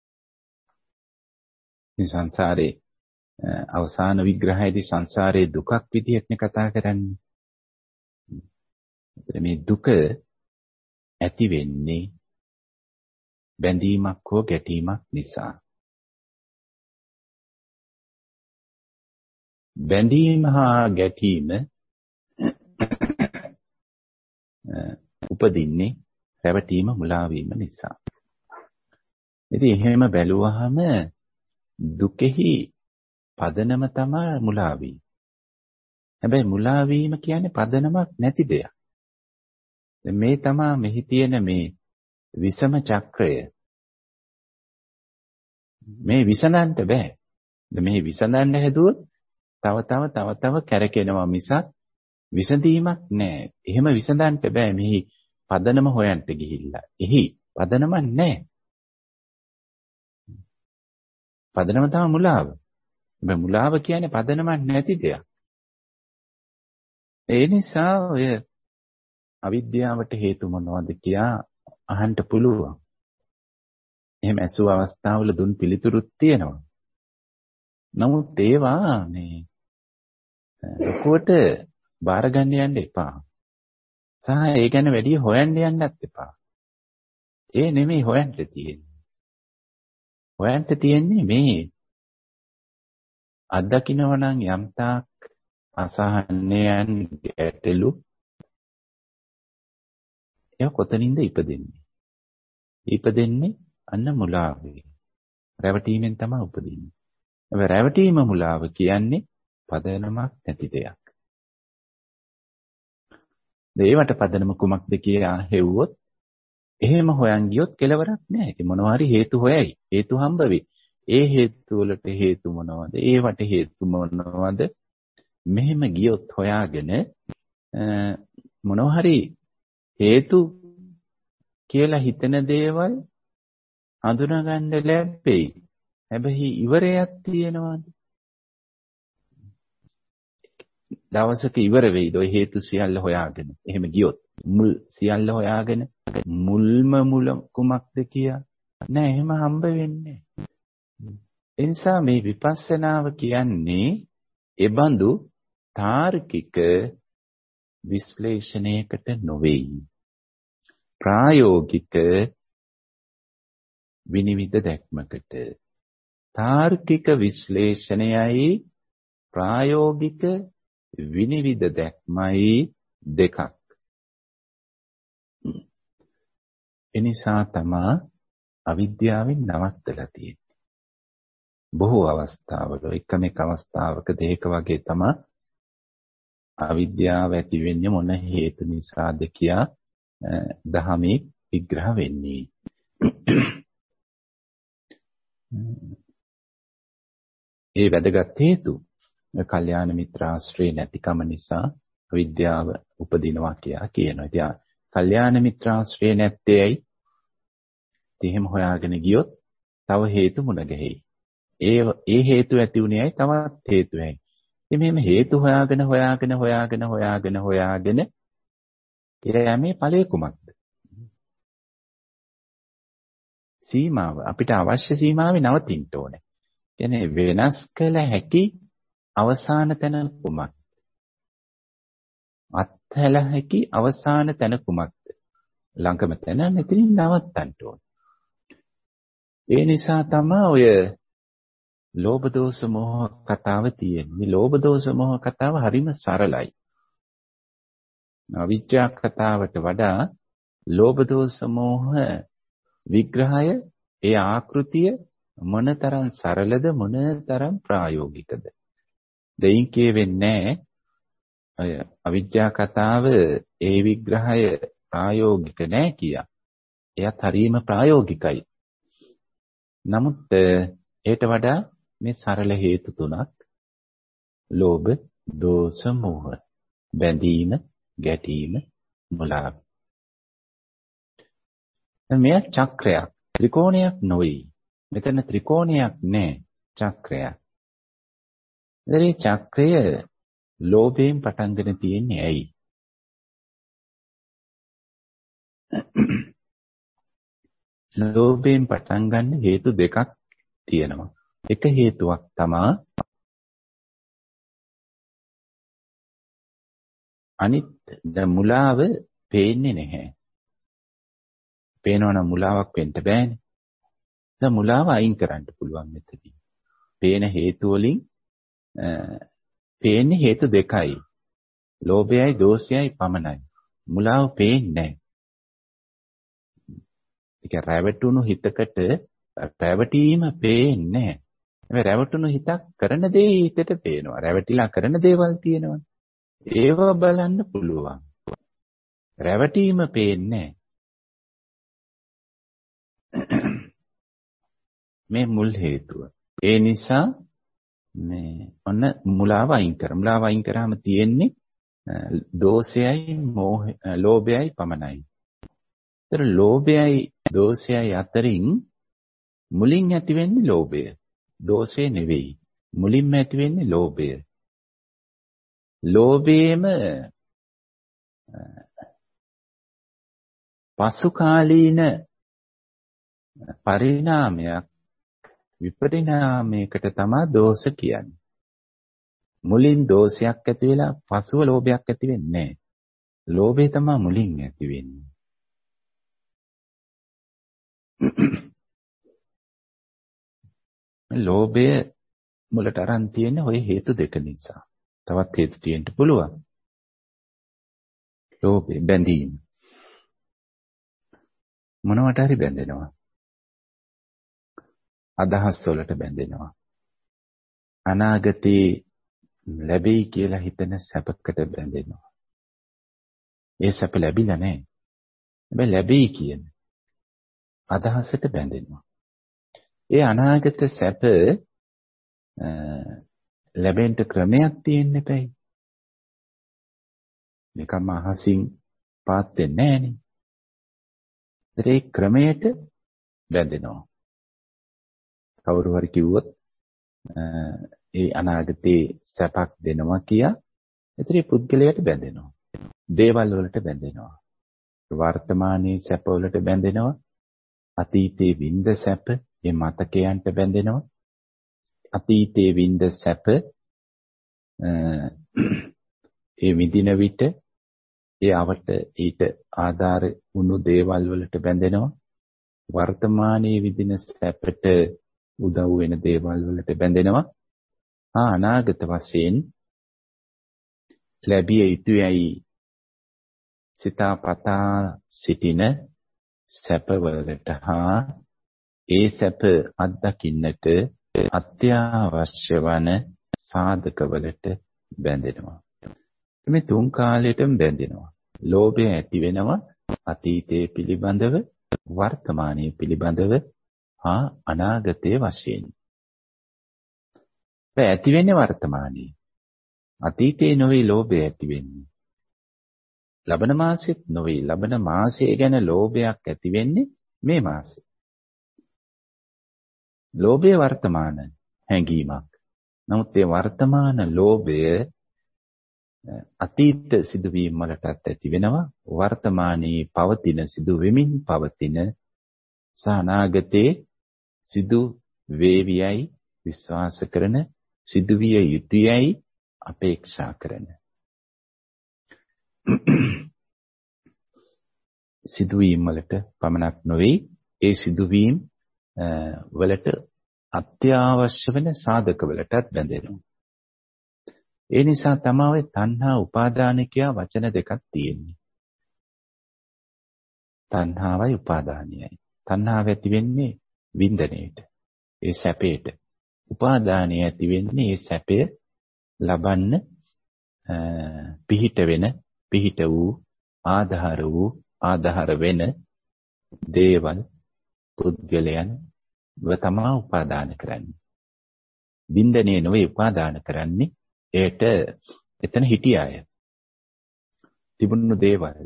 මේ සංසාරේ අවසාන විග්‍රහයේදී සංසාරයේ දුකක් විදිහටනේ කතා කරන්නේ. මේ දුක ඇති වෙන්නේ බැඳීමක් හෝ ගැටීමක් නිසා. බැඳීම හා ගැටීම උපදින්නේ රැවටීම මුලාවීම නිසා. ඉතින් එහෙම බැලුවහම දුකෙහි පදනම තමයි මුලාවීම. හැබැයි මුලාවීම කියන්නේ පදනමක් නැති දෙයක්. මේ තමයි මෙහි තියෙන මේ විසම චක්‍රය. මේ විසඳන්න බෑ. මේ විසඳන්න හැදුවොත් තව කැරකෙනවා මිසක් විසඳීමක් නෑ. එහෙම විසඳන්න බෑ. මෙහි පදනම හොයන්න ගිහිල්ලා. එහි පදනමක් නෑ. පදනම තමයි මුලාව. මේ මුලාව කියන්නේ පදනමක් නැති දෙයක්. ඒ නිසා ඔය අවිද්‍යාවට හේතු මොනවද කියා අහන්න පුළුවන්. එහෙම ඇසුව අවස්ථාවල දුන් පිළිතුරුත් තියෙනවා. නමුත් ඒවා මේ ලොකුවට බාර ගන්න යන්න එපා. සහ ඒ ගැන වැඩි හොයන්න යන්නත් එපා. ඒ නෙමෙයි හොයන්න තියෙන්නේ. හොයන්න තියෙන්නේ මේ අත්දකින්නව නම් යම්තාක් අසහනයන් ගැටලු ඒ කොතනින්ද ඉපදෙන්නේ? ඉපදෙන්නේ අන්න මුලාවේ. රැවටීමෙන් තමයි උපදින්නේ. ඒ රැවටීම මුලාව කියන්නේ පදනමක් නැති දෙයක්. ඒවට පදනම කුමක්ද කියලා හෙව්වොත් එහෙම හොයන් ගියොත් කෙලවරක් නැහැ. ඒ මොනවා හරි හේතු හොයයි. හේතු හම්බ වෙයි. ඒ හේතු වලට හේතු මොනවද? ඒවට හේතු මොනවද? මෙහෙම ගියොත් හොයාගෙන මොනවා හරි හේතු කියලා හිතන දේවල් හඳුනාගන්න ලැබෙයි. හැබැයි ඉවරයක් තියෙනවද? දවසක ඉවර වෙයිද ඔය හේතු සියල්ල හොයාගෙන? එහෙම ගියොත් මුල් සියල්ල හොයාගෙන මුල් කුමක්ද කියා නෑ, එහෙම හම්බ වෙන්නේ. ඒ නිසා මේ විපස්සනාව කියන්නේ එබඳු තාර්කික විශ්ලේෂණයකට නොවේයි. ප්‍රායෝගික විනිවිද දැක්මකට. තාර්කික විශ්ලේෂණයයි ප්‍රායෝගික විනිවිද දැක්මයි දෙකක්. එනිසා තමයි අවිද්‍යාවෙන් නවත්තලා තියෙන්නේ. බොහෝ අවස්ථාවල එකම අවස්ථාවක දෙක වගේ තමයි අවිද්‍යාව ඇති වෙන්නේ මොන හේතු නිසාද කියා දහමේ විග්‍රහ වෙන්නේ. ඒ වැදගත් හේතු කල්යාණ මිත්‍ර ආශ්‍රය නැතිකම නිසා අවිද්‍යාව උපදිනවා කියලා කියනවා. ඉතින් කල්යාණ මිත්‍ර ආශ්‍රය නැත්තේයි. එහෙම හොයාගෙන ගියොත් තව හේතු මුණ ගැහෙයි. ඒ හේතු ඇති උනේයි තවත් හේතු ඇයි. ඉතින් මෙහෙම හේතු හොයාගෙන එයාමේ ඵලය කුමක්ද? සීමාව අපිට අවශ්‍ය සීමාවේ නවතින්න ඕනේ. කියන්නේ වෙනස් කළ හැකි අවසාන තැන කුමක්ද? අත්හැල හැකි අවසාන තැන කුමක්ද? ළඟම තැන මෙතනින් නවත්තන්න ඕනේ. ඒ නිසා තමයි ඔය ලෝභ දෝෂ මොහ කතාව තියෙන්නේ. ලෝභ දෝෂ මොහ කතාව හරිම සරලයි. අවිජ්ජා කතාවට වඩා ලෝභ දෝෂ මොහ විග්‍රහය, ඒ ආකෘතිය මොනතරම් සරලද මොනතරම් ප්‍රායෝගිකද? දෙයින් කියවෙන්නේ අය අවිජ්ජා කතාව ඒ විග්‍රහය ප්‍රායෝගික නෑ කියා. එයත් හරිම ප්‍රායෝගිකයි. නමුත් ඒට වඩා මේ සරල හේතු තුනක් ලෝභ, දෝෂ, මෝහ, බැඳීම, ගැටීම, මුලාව. මෙය චක්‍රයක්, ත්‍රිකෝණයක් නොවේ. මෙතන ත්‍රිකෝණයක් නෑ. චක්‍රයක්. මේ චක්‍රය ලෝභයෙන් පටන්ගෙන තියෙන්නේ ඇයි? ලෝභයෙන් පටන් ගන්න හේතු දෙකක් තියෙනවා. එක හේතුවක් තමයි අනිත් මුලාව පේන්නේ නැහැ. පේනවනම් මුලාවක් වෙන්න බෑනේ. දැන් මුලාව අයින් කරන්න පුළුවන් මෙතනදී. පේන හේතු වලින් පේන්නේ හේතු දෙකයි. ලෝභයයි දෝෂයයි පමණයි. මුලාව පේන්නේ නැහැ. ඒක රැවටුණු හිතකට රැවටීම පේන්නේ නැහැ. මේ රැවටුණු හිතක් කරන දේ හිතට පේනවා. රැවටිලා කරන දේවල් තියෙනවා. ඒව බලන්න පුළුවන්. රැවටීම පේන්නේ මේ මුල් හේතුව. ඒ නිසා මේ ඔන්න මුලාව අයින් කර. මුලාව අයින් කරාම තියෙන්නේ දෝෂයයි ලෝභයයි පමණයි. ඒතර ලෝභයයි දෝෂයයි අතරින් මුලින් ඇති වෙන්නේ ලෝභය. දෝෂය නෙවෙයි. මුලින්ම ඇති වෙන්නේ ලෝභය. ලෝභයේම පසුකාලීන පරිණාමයක් විපරිණාමයකට තමයි දෝෂ කියන්නේ. මුලින් දෝෂයක් ඇති වෙලා පසුව ලෝභයක් ඇති වෙන්නේ නැහැ. ලෝභය තමයි මුලින් ඇති වෙන්නේ. ලෝභය මුලට අරන් තියෙන්නේ ওই හේතු දෙක නිසා. තවත් හේතු තියෙන්න පුළුවන්. ලෝභය බැඳීම. මොනවට හරි බැඳෙනවා. අදහස් වලට බැඳෙනවා. අනාගතේ ලැබෙයි කියලා හිතන සැපකට බැඳෙනවා. ඒ සැප ලැබිලා නැහැ. හැබැයි ලැබෙයි කියන අදහසට බැඳෙනවා. ඒ අනාගත සැප ලැබෙන්න ක්‍රමයක් තියෙන්න බෑ. නිකම්ම අහසින් පාත් වෙන්නේ නැහනේ. ඒ ක්‍රමයට බැඳෙනවා. කවුරු හරි කිව්වොත් ඒ අනාගතේ සැපක් දෙනවා කියා ඒතරේ පුද්ගලයාට බැඳෙනවා. දේවල් වලට බැඳෙනවා. වර්තමානයේ සැප වලට බැඳෙනවා. අතීතයේ විඳ සැප ඒ මතකයන්ට බැඳෙනවා. අතීතයේ විඳ සැප ඒ විඳින විට ඒ අවට ඊට ආධාර වුණු දේවල් වලට බැඳෙනවා. වර්තමානයේ විඳින සැපට උදව් වෙන දේවල් වලට බැඳෙනවා. අනාගත වශයෙන් ලැබිය යුතුයයි සිතාපතා සිටින සැපවලට හා ඒ සැප අත්දකින්නට අත්‍යවශ්‍ය වන සාධකවලට බැඳෙනවා. මේ තුන් කාලයටම බැඳෙනවා. ලෝභය ඇති වෙනවා අතීතයේ පිළිබඳව, වර්තමානයේ පිළිබඳව හා අනාගතයේ වශයෙන්. ඇති වෙන්නේ වර්තමානයේ. අතීතයේ නොවේ ලෝභය ඇති වෙන්නේ. ලබන මාසෙත් නොවේ. ලබන මාසය ගැන ලෝභයක් ඇති වෙන්නේ මේ මාසෙ. ලෝභය වර්තමාන හැඟීමක්. නමුත් ඒ වර්තමාන ලෝභය අතීත සිදුවීම් වලටත් ඇති වෙනවා. වර්තමානයේ පවතින සිදු වෙමින් පවතින සානාගතේ සිදු වේවියයි විශ්වාස කරන, සිදුවිය යුතුයයි අපේක්ෂා කරන සිදුවීම් වලට පමණක් නොවේ, ඒ සිදුවීම් වලට අත්‍යවශ්‍ය වෙන සාධක වලටත් බැඳෙනවා. ඒ නිසා තමයි තණ්හා උපාදාන කියා වචන දෙකක් තියෙන්නේ. තණ්හාවයි උපාදානයයි. තණ්හාව ඇති වෙන්නේ වින්දනයේට, ඒ සැපේට. උපාදානය ඇති වෙන්නේ ඒ සැපය ලබන්න පිහිට වූ ආධාර වෙන දේවල්, පුද්ගලයන් තමයි උපාදාන කරන්නේ. වින්දනයේ නොවේ උපාදාන කරන්නේ. ඒට එතන හිටිය අය. තිබුණු දේවල්.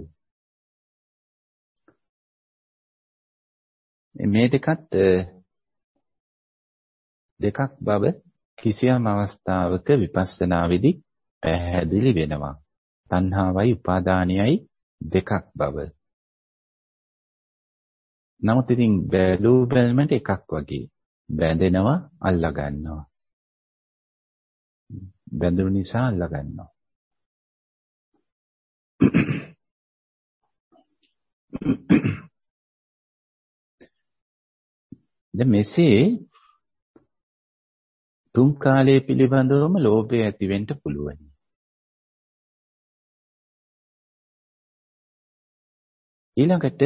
මේ දෙකත් දෙකක් බව කිසියම් අවස්ථාවක විපස්සනාවේදී පැහැදිලි වෙනවා. තණ්හාවයි උපාදානයයි දෙකක් බව. නමුත් ඉතින් බැලූ බැලමට එකක් වගේ බැඳෙනවා, අල්ලා ගන්නවා. බැඳුණු නිසා අල්ලා ගන්නවා. දැන් මෙසේ තුන් කාලයේ පිළිබඳවම ලෝභය ඇති වෙන්න පුළුවන්. ඊළඟට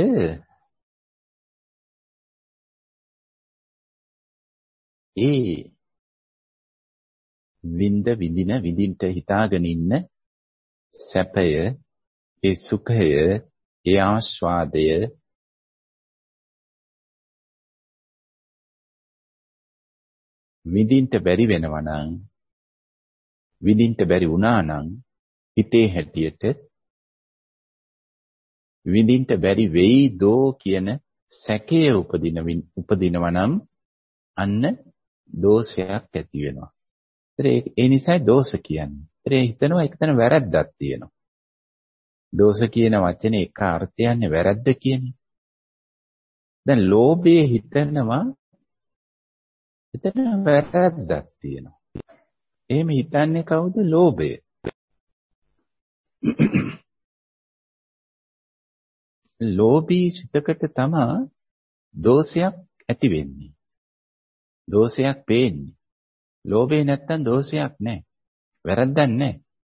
විඳින්ට හිතාගෙන ඉන්න සැපය, ඒ සුඛය, ඒ ආස්වාදය විඳින්ට බැරි වෙනවා නම්, විඳින්ට බැරි වුණා නම් හිතේ හැටියට විඳින්ට බැරි වෙයිදෝ කියන සැකය උපදිනවා නම් අන්න දෝෂයක් ඇති වෙනවා. ඒ නිසා දෝෂ කියන්නේ. ඒ හිතනවා එක්තන වැරද්දක් තියෙනවා. දෝෂ කියන වචනේ එක අර්ථයන්නේ වැරද්ද කියන්නේ. දැන් ලෝභයේ හිතනවා එතන වැරද්දක් තියෙනවා. එහෙම හිතන්නේ කවුද? ලෝභය. ලෝභී සිතකට තමයි දෝෂයක් ඇති වෙන්නේ. දෝෂයක් පේන්නේ. ලෝභේ නැත්තම් දෝෂයක් නැහැ. වැරද්දක් නැහැ.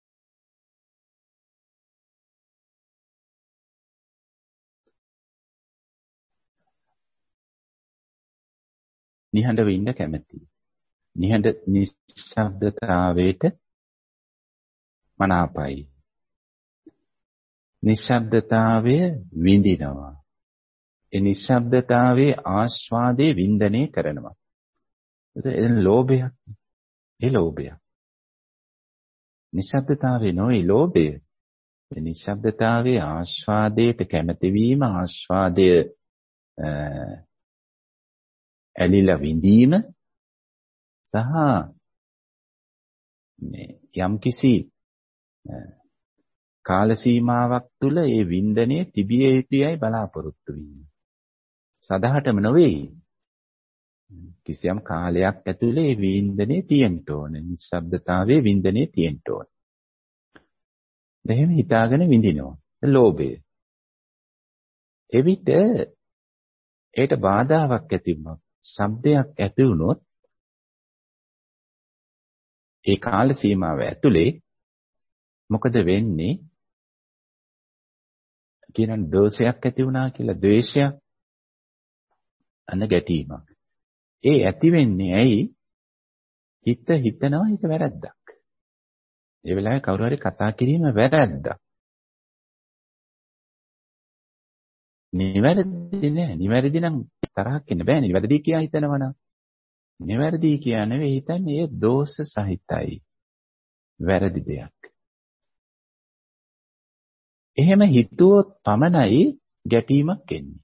නිහඬව ඉන්න කැමැතියි. නිශ්ශබ්දතාවයට මනාපයි. නිශ්ශබ්දතාවය විඳිනවා. ඒ නිශ්ශබ්දතාවයේ ආස්වාදේ වින්දනය කරනවා. එතන ලෝභයක්. ඒ ලෝභය. නිශ්ශබ්දතාවේ නොයි ලෝභය. ඒ නිශ්ශබ්දතාවයේ ආස්වාදයට කැමැති වීම, ආස්වාදය ඇලිලා විඳීම සහ යම්කිසි කාල සීමාවක් තුල ඒ වින්දනයේ තිබිය යුතුයයි බලාපොරොත්තු වීම. සදාහටම නොවේ. කිසියම් කාලයක් ඇතුලේ ඒ වින්දනයේ තියෙන්න ඕනේ. නිශ්ශබ්දතාවයේ වින්දනයේ තියෙන්න ඕනේ. එහෙම හිතාගෙන විඳිනවා. ලෝභය. එවිට ඒට බාධාවක් ඇති වුණොත්, ශබ්දයක් ඇති වුණොත් ඒ කාල සීමාව ඇතුලේ මොකද වෙන්නේ? කියන දෝෂයක් ඇති වුණා කියලා, ද්වේෂයක්, අන්න ගැටීමක්. ඒ ඇති වෙන්නේ ඇයි? හිතනවා ඒක වැරද්දක්. ඒ වෙලාවේ කවුරු හරි කතා කිරීම වැරද්දක්. නිවැරදි නෑ. නිවැරදි නම් තරහක් එන්න බෑනේ. නිවැරදි කියා හිතනවා නම්. නිවැරදි කියා නෙවෙයි හිතන්නේ, ඒ දෝෂ සහිතයි. වැරදි දෙයක්. එහෙම හිතුවොත් පමණයි ගැටීමක් එන්නේ.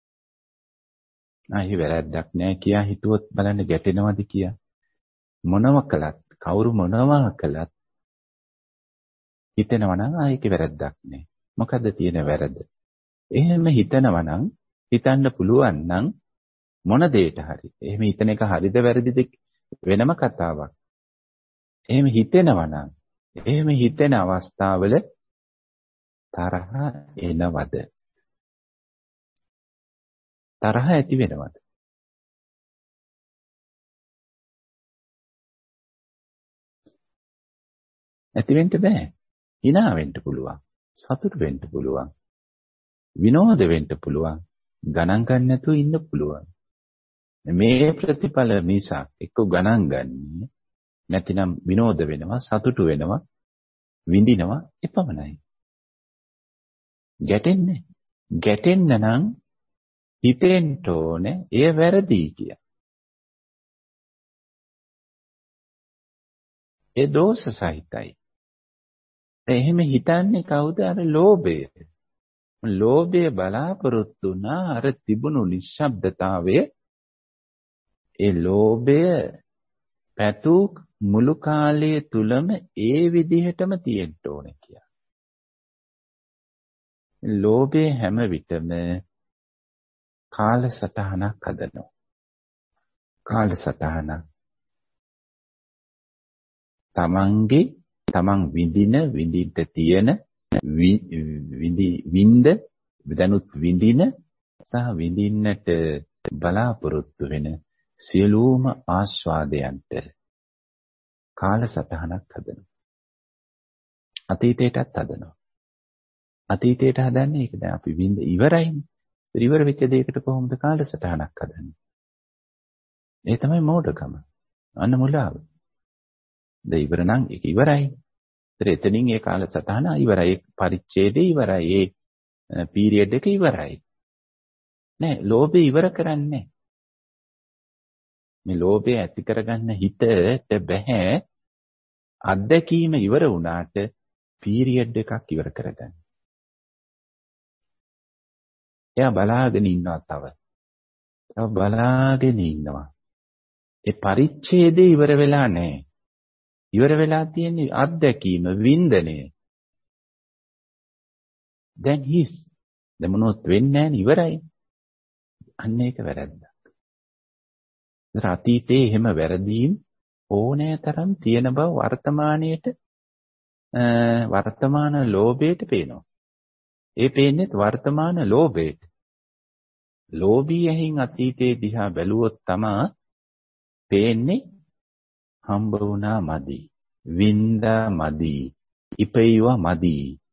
ආයෙ වැරද්දක් නෑ කියා හිතුවොත් බලන්න ගැටෙනවද කියා. මොනව කළත්, කවුරු මොනවා කළත් හිතෙනවා නම් ආයෙක වැරද්දක් නෑ. මොකද්ද තියෙන වැරද්ද? එහෙම හිතනවා නම්, හිතන්න පුළුවන් නම් මොන දෙයට හරි. එහෙම හිතන එක හරිද වැරදිද වෙනම කතාවක්. එහෙම හිතෙනවා නම්, එහෙම හිතෙන අවස්ථාවල තරහ එනවද? තරහ ඇති වෙනවද? ඇති වෙන්න බෑ. hina වෙන්න පුළුවන්. සතුට වෙන්න පුළුවන්. විනෝද වෙන්න පුළුවන්. ගණන් ගන්න නැතුව ඉන්න පුළුවන්. මේ ප්‍රතිඵල නිසා එක්ක ගණන් ගන්නේ නැතිනම් විනෝද වෙනවා, සතුටු වෙනවා, විඳිනවා, එපමණයි. ගැටෙන්න නම් හිතෙන්න ඕනේ එය වැරදි කියලා. ඒ දෝෂ සහිතයි. එහෙම හිතන්නේ කවුද? අර ලෝභය. ලෝභය බලාපොරොත්තු වුණා අර තිබුණු නිශ්ශබ්දතාවය. ඒ ලෝභය පැතු මුළු කාලය තුලම ඒ විදිහටම තියෙන්න ඕනේ කියලා. ලෝභය හැම විටම කාලසටහනක් හදනවා. කාලසටහනක් තමන් විඳින්න තියෙන විඳ දැනුත් විඳින සහ විඳින්නට බලාපොරොත්තු වෙන සියලුම ආස්වාදයන්ට කාලසටහනක් හදනවා. අතීතයටත් හදනවා. අතීතයට හදන්නේ ඒක දැන් අපි විඳ ඉවරයිනේ. ඉවර වෙච්ච දෙයකට කොහොමද කාලසටහනක් හදන්නේ? ඒ තමයි මෝඩකම. අන්න මුලාව. දැන් ඉවර නම් ඒක ඉවරයි. එතනින් ඒ කාලසටහන ඉවරයි. ඒ පරිච්ඡේදය ඉවරයි. ඒ පීරියඩ් එක ඉවරයි. නෑ, ලෝභය ඉවර කරන්නේ. මේ ලෝභය ඇති කරගන්න හිතට බෑ අත්දැකීම ඉවර වුණාට පීරියඩ් එකක් ඉවර කරගන්න. එයා බලාගෙන ඉන්නවා තව බලාගෙන ඉන්නවා. ඒ පරිච්ඡේදය ඉවර වෙලා නැහැ. ඉවර වෙලා තියෙන්නේ අත්දැකීම, වින්දනය. දැන් හිස්. දැන් මොනවත් වෙන්නේ නැහැ, ඉවරයි. අන්න ඒක වැරද්දක්. අතීතයේ එහෙම වැරදීම් ඕනෑ තරම් තියෙන බව වර්තමාන ලෝභයට පේනවා. ඒ පේන්නේ වර්තමාන ලෝභයට. ලෝභී ඇහින් අතීතයේ දිහා බැලුවොත් තමා පේන්නේ හම්බ වුණා මදි, වින්දා මදි, ඉපෙයිවා මදි,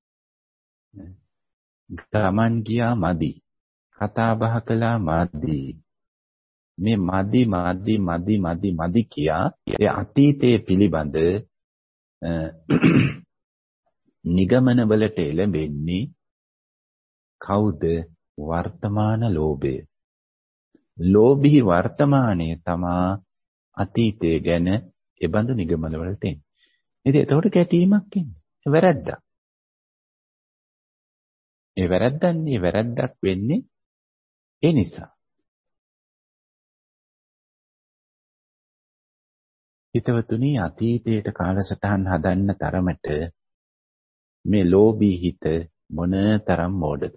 ගමන් ගියා මදි, කතා බහ කළා මදි. මේ මදි කියා ඒ අතීතයේ පිළිබඳ නිගමන වලට එළඹෙන්නේ කවුද? වර්තමාන ලෝභය. ලෝභී වර්තමානයේ තමා අතීතය ගැන එබඳු නිගමන වලට එන්නේ. ඉතින් එතකොට ගැටීමක් එන්නේ. ඒ වැරද්දක්. ඒ වැරද්දක් වෙන්නේ ඒ නිසා. හිතවතුනි, අතීතයට කාලසටහන් හදන්න තරමට මේ ලෝභී හිත මොනතරම් මෝඩද?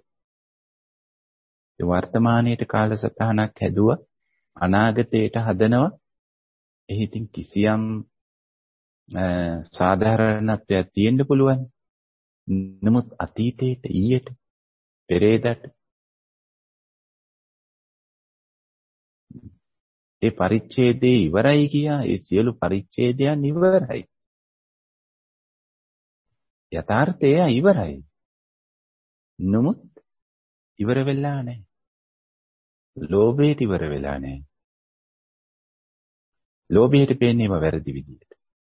ඒ වර්තමානයේට කාලසටහනක් හැදුවා අනාගතයට හදනවා. එහි ඉතින් කිසියම් සාධාරණත්වයක් තියෙන්න පුළුවන්. නමුත් අතීතයට, ඊයට, පෙරේදට ඒ පරිච්ඡේදයේ ඉවරයි කියා ඒ සියලු පරිච්ඡේදයන් ඉවරයි. යථාර්ථය ඉවරයි. නමුත් ඉවර වෙලා නැහැ. ලෝභයට ඉවර වෙලා නැහැ. ලෝභයට පේන්නේම වැරදි විදියට.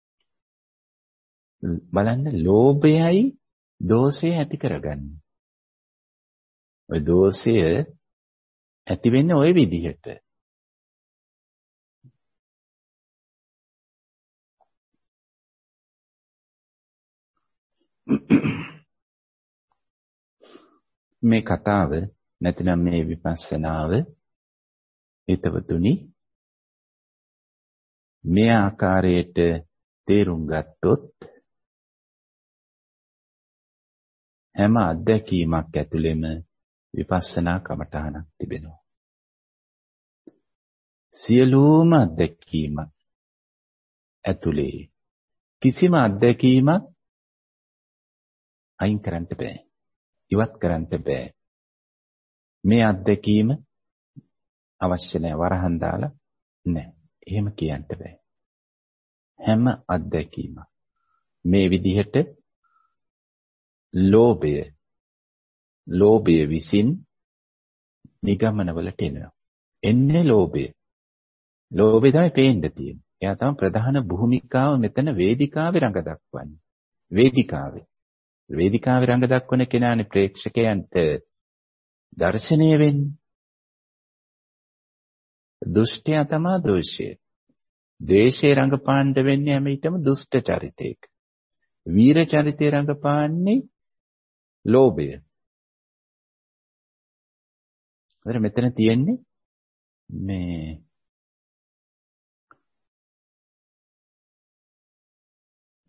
බලන්න, ලෝභයයි දෝෂය ඇති කරගන්නේ. ඔය දෝෂය ඇති වෙන්නේ ওই විදිහට. මේ කතාව නැතිනම් මේ විපස්සනාව හිතවතුනි මේ ආකාරයට තේරුම් ගත්තොත් හැම අත්දැකීමක් ඇතුළෙම විපස්සනා කමඨහනක් තිබෙනවා. සියලුම අත්දැකීම ඇතුළේ කිසිම අත්දැකීමක් අයින් කරන්න බෑ. ඉවත් කරන්න බෑ. මේ අත්දැකීම අවශ්‍ය නැහැ, වරහන් දාලා නැහැ. එහෙම කියන්න බෑ. හැම අත්දැකීමක් මේ විදිහට ලෝභය විසින් නිගමනවලට එනවා. එන්නේ ලෝභය. ලෝභය තමයි පේන්න තියෙන්නේ. එයා තමයි ප්‍රධාන භූමිකාව මෙතන වේදිකාවේ රඟ දක්වන්නේ. වේදිකාවේ රඟ දක්වන කෙනානේ ප්‍රේක්ෂකයන්ට දර්ශනය වෙන්නේ. දුෂ්ටය තමයි දෝෂය. ද්වේෂයේ රඟපාන්න වෙන්නේ හැම විටම දුෂ්ට චරිතයක. වීර චරිතයේ රඟපාන්නේ ලෝභය. හරි, මෙතන තියෙන්නේ මේ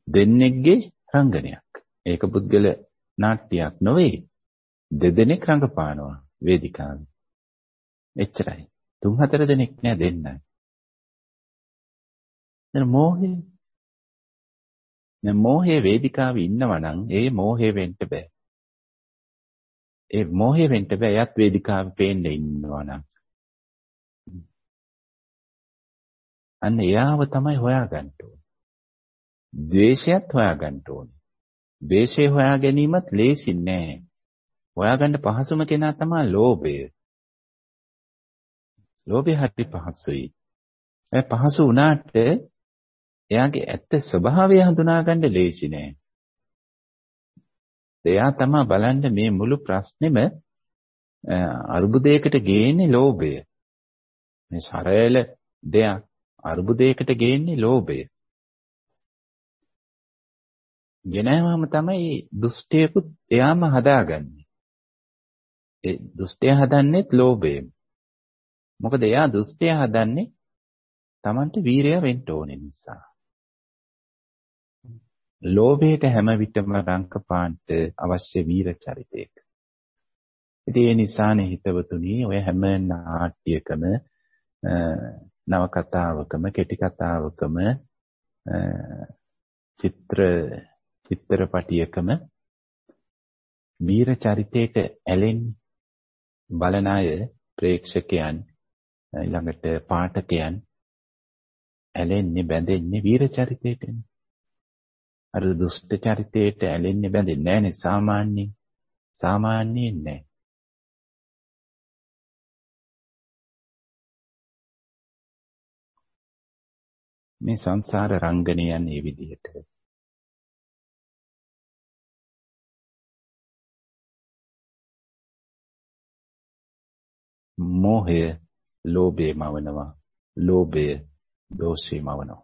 දෙන්නෙක්ගේ රංගනයක්. ඒක පුද්ගල නාට්‍යයක් නෙවෙයි. දෙදෙනෙක් රංගපානවා වේදිකාවේ. එච්චරයි. 3-4 දෙනෙක් නෑ දෙන්නයි. දැන් මෝහයේ වේදිකාවේ ඉන්නවා නම් ඒ මෝහේ වෙන්න බෑ. ඒ මෝහේ වෙන්න බෑ. එයත් වේදිකාවේ පේන්න ඉන්නවා නම්. අන්න එයාව තමයි හොයාගන්න ඕනේ. ද්වේෂයත් හොයාගන්න ඕනේ. ද්වේෂය හොයා ගැනීමත් ලේසි නෑ. හොයාගන්න පහසුම කෙනා තමයි ලෝභය. ලෝභය හරි පහසුයි. ඒ පහසු වුණාට එයාගේ ඇත්ත ස්වභාවය හඳුනා ගන්න ලේසි නෑ. එයා තමයි බලන්න මේ මුළු ප්‍රශ්නෙම අරුබුදයකට ගේන්නේ ලෝභය. මේ සරල දෙයක් අරුබුදයකට ගේන්නේ ලෝභය. ගෙනාවම තමයි දුෂ්ටයකුත් එයාම හදාගන්නේ. ඒ දුෂ්ටය හදන්නේත් ලෝභයෙන්. මොකද එයා දුෂ්ටය හදන්නේ Tamanට වීරය වෙන්න ඕනේ නිසා. ලෝභයට හැම විටම රංකපාන්ට අවශ්‍ය වීර චරිතයක. ඉතින් ඒ නිසානේ හිතවතුනි ඔය හැම නාට්‍යකම නවකතාවකම කෙටි කතාවකම චිත්‍රපටියකම වීර චරිතයට ඇලෙන්නේ බලන අය ප්‍රේක්ෂකයන් ඊළඟට පාඨකයන් ඇලෙන්නේ බැඳෙන්නේ වීර චරිතයටනේ. අර දුෂ්ට චරිතයට ඇලෙන්නේ බැඳෙන්නේ නැහනේ සාමාන්‍යයෙන් නෑ. මේ සංසාර රංගනයන් මේ විදිහට මෝහය ලෝභය මවනවා. ලෝභය දෝෂය මවනවා.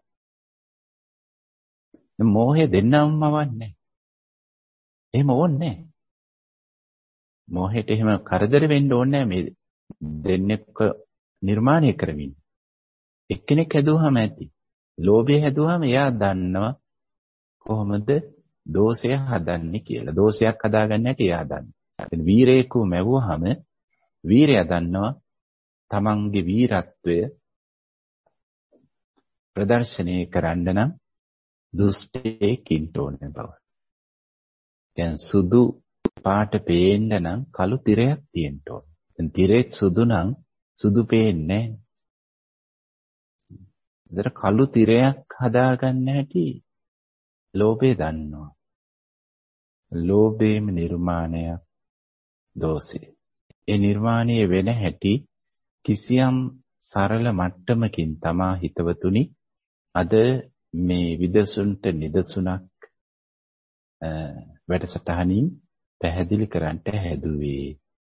මෝහය දෙන්නම මවන්නේ. එහෙම ඕනේ නැහැ. මෝහයට එහෙම කරදර වෙන්න ඕනේ නැහැ. මේ දෙන්නෙක් නිර්මාණය කරමින්. එක්කෙනෙක් හැදුවාම ඇති. ලෝභය හැදුවාම එයා දන්නවා කොහොමද දෝෂය හදන්නේ කියලා. දෝෂයක් හදාගන්න හැටි එයා දන්නවා. වීරයෙකු මැවුවාම වීරයා දන්නවා තමන්ගේ වීරත්වය ප්‍රදර්ශනය කරන්න නම් දුෂ්ටයෙක් ඉන්න ඕනේ බව. දැන් සුදු පාට පේන්න නම් කළු තිරයක් තියෙන්න ඕනේ. දැන් තිරේ සුදු නම් සුදු පේන්නේ නැහැ. ඒතර කළු තිරයක් හදාගන්න හැටි ලෝභය දන්නවා. ලෝභයේම නිර්මාණයක් දෝෂය. ඒ නිර්මාණය වෙන හැටි කිසියම් සරල මට්ටමකින් තමා හිතවතුනි අද මේ විදසුන්ට නිදසුනක් වැඩසටහනින් පැහැදිලි කරන්නට හැදුවේ.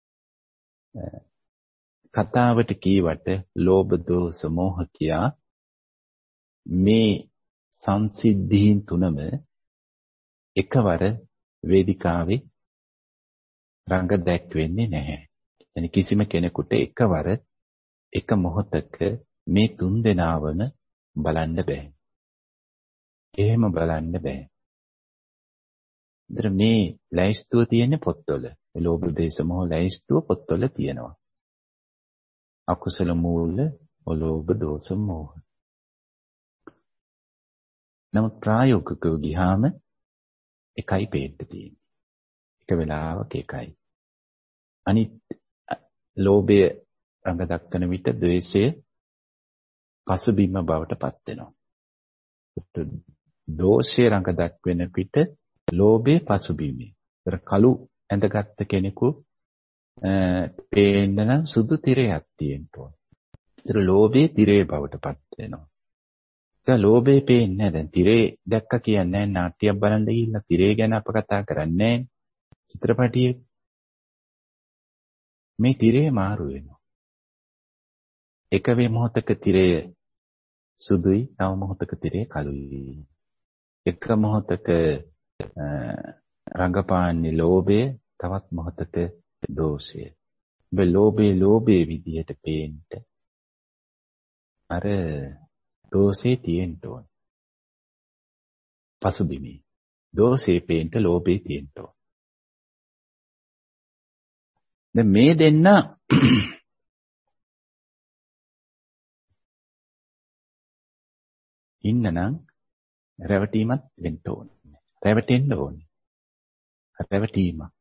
කතාවට කීවට ලෝභ දෝෂ මෝහ කියා මේ සංසිද්ධීන් තුනම එකවර වේදිකාවේ රංග දැක්වෙන්නේ නැහැ. يعني කිසිම කෙනෙකුට එකවර එක මොහොතක මේ තුන් දෙනාවම බලන්න බෑ. එහෙම බලන්න බෑ. ඉතින් මේ ලැයිස්තුව තියෙන්නේ පොත්වල. ලෝභ දේශ මොහ ලැයිස්තුව පොත්වල තියෙනවා. අකුසල මූල ලෝභ දෝෂ මොහ. නමුත් ප්‍රායෝගිකව ගියාම එකයි පේන්න තියෙන්නේ. එක වෙලාවක එකයි. අනිත් ලෝභය රඟ දක්වන විට ද්වේෂය පසුබිම බවට පත් වෙනවා. දෝෂය රඟ දක්වන විට ලෝභය පසුබිමේ. ඒතර කළු ඇඳගත්ත කෙනෙකු පේන්න නම් සුදු තිරයක් තියෙන්න ඕන. ඒතර ලෝභයේ තිරේ බවට පත් වෙනවා. ඒක ලෝභේ පේන්නේ නැහැ. දැන් තිරේ දැක්ක කියන්නේ නාට්‍යයක් බලන්න ගිහිල්ලා තිරේ ගැන අප කතා කරන්නේ නැහැ. චිත්‍රපටියේ මේ තිරේ මාරු වෙනවා. එක මොහොතක තිරය සුදුයි, තව මොහොතක තිරේ කළුයි. එක මොහොතක රංගපාන්නේ ලෝභය, තවත් මොහොතක දෝෂය. ඔබ ලෝභයේ විදියට පේන්න අර දෝෂේ තියෙන්න ඕන. පසුබිමේ. දෝෂේ පේන්න ලෝභේ තියෙන්න ඕන. දැන් මේ දෙන්න ඉන්නනම් රැවටීමක් වෙන්න ඕනේ. රැවටෙන්න ඕනේ. රැවටීමක්.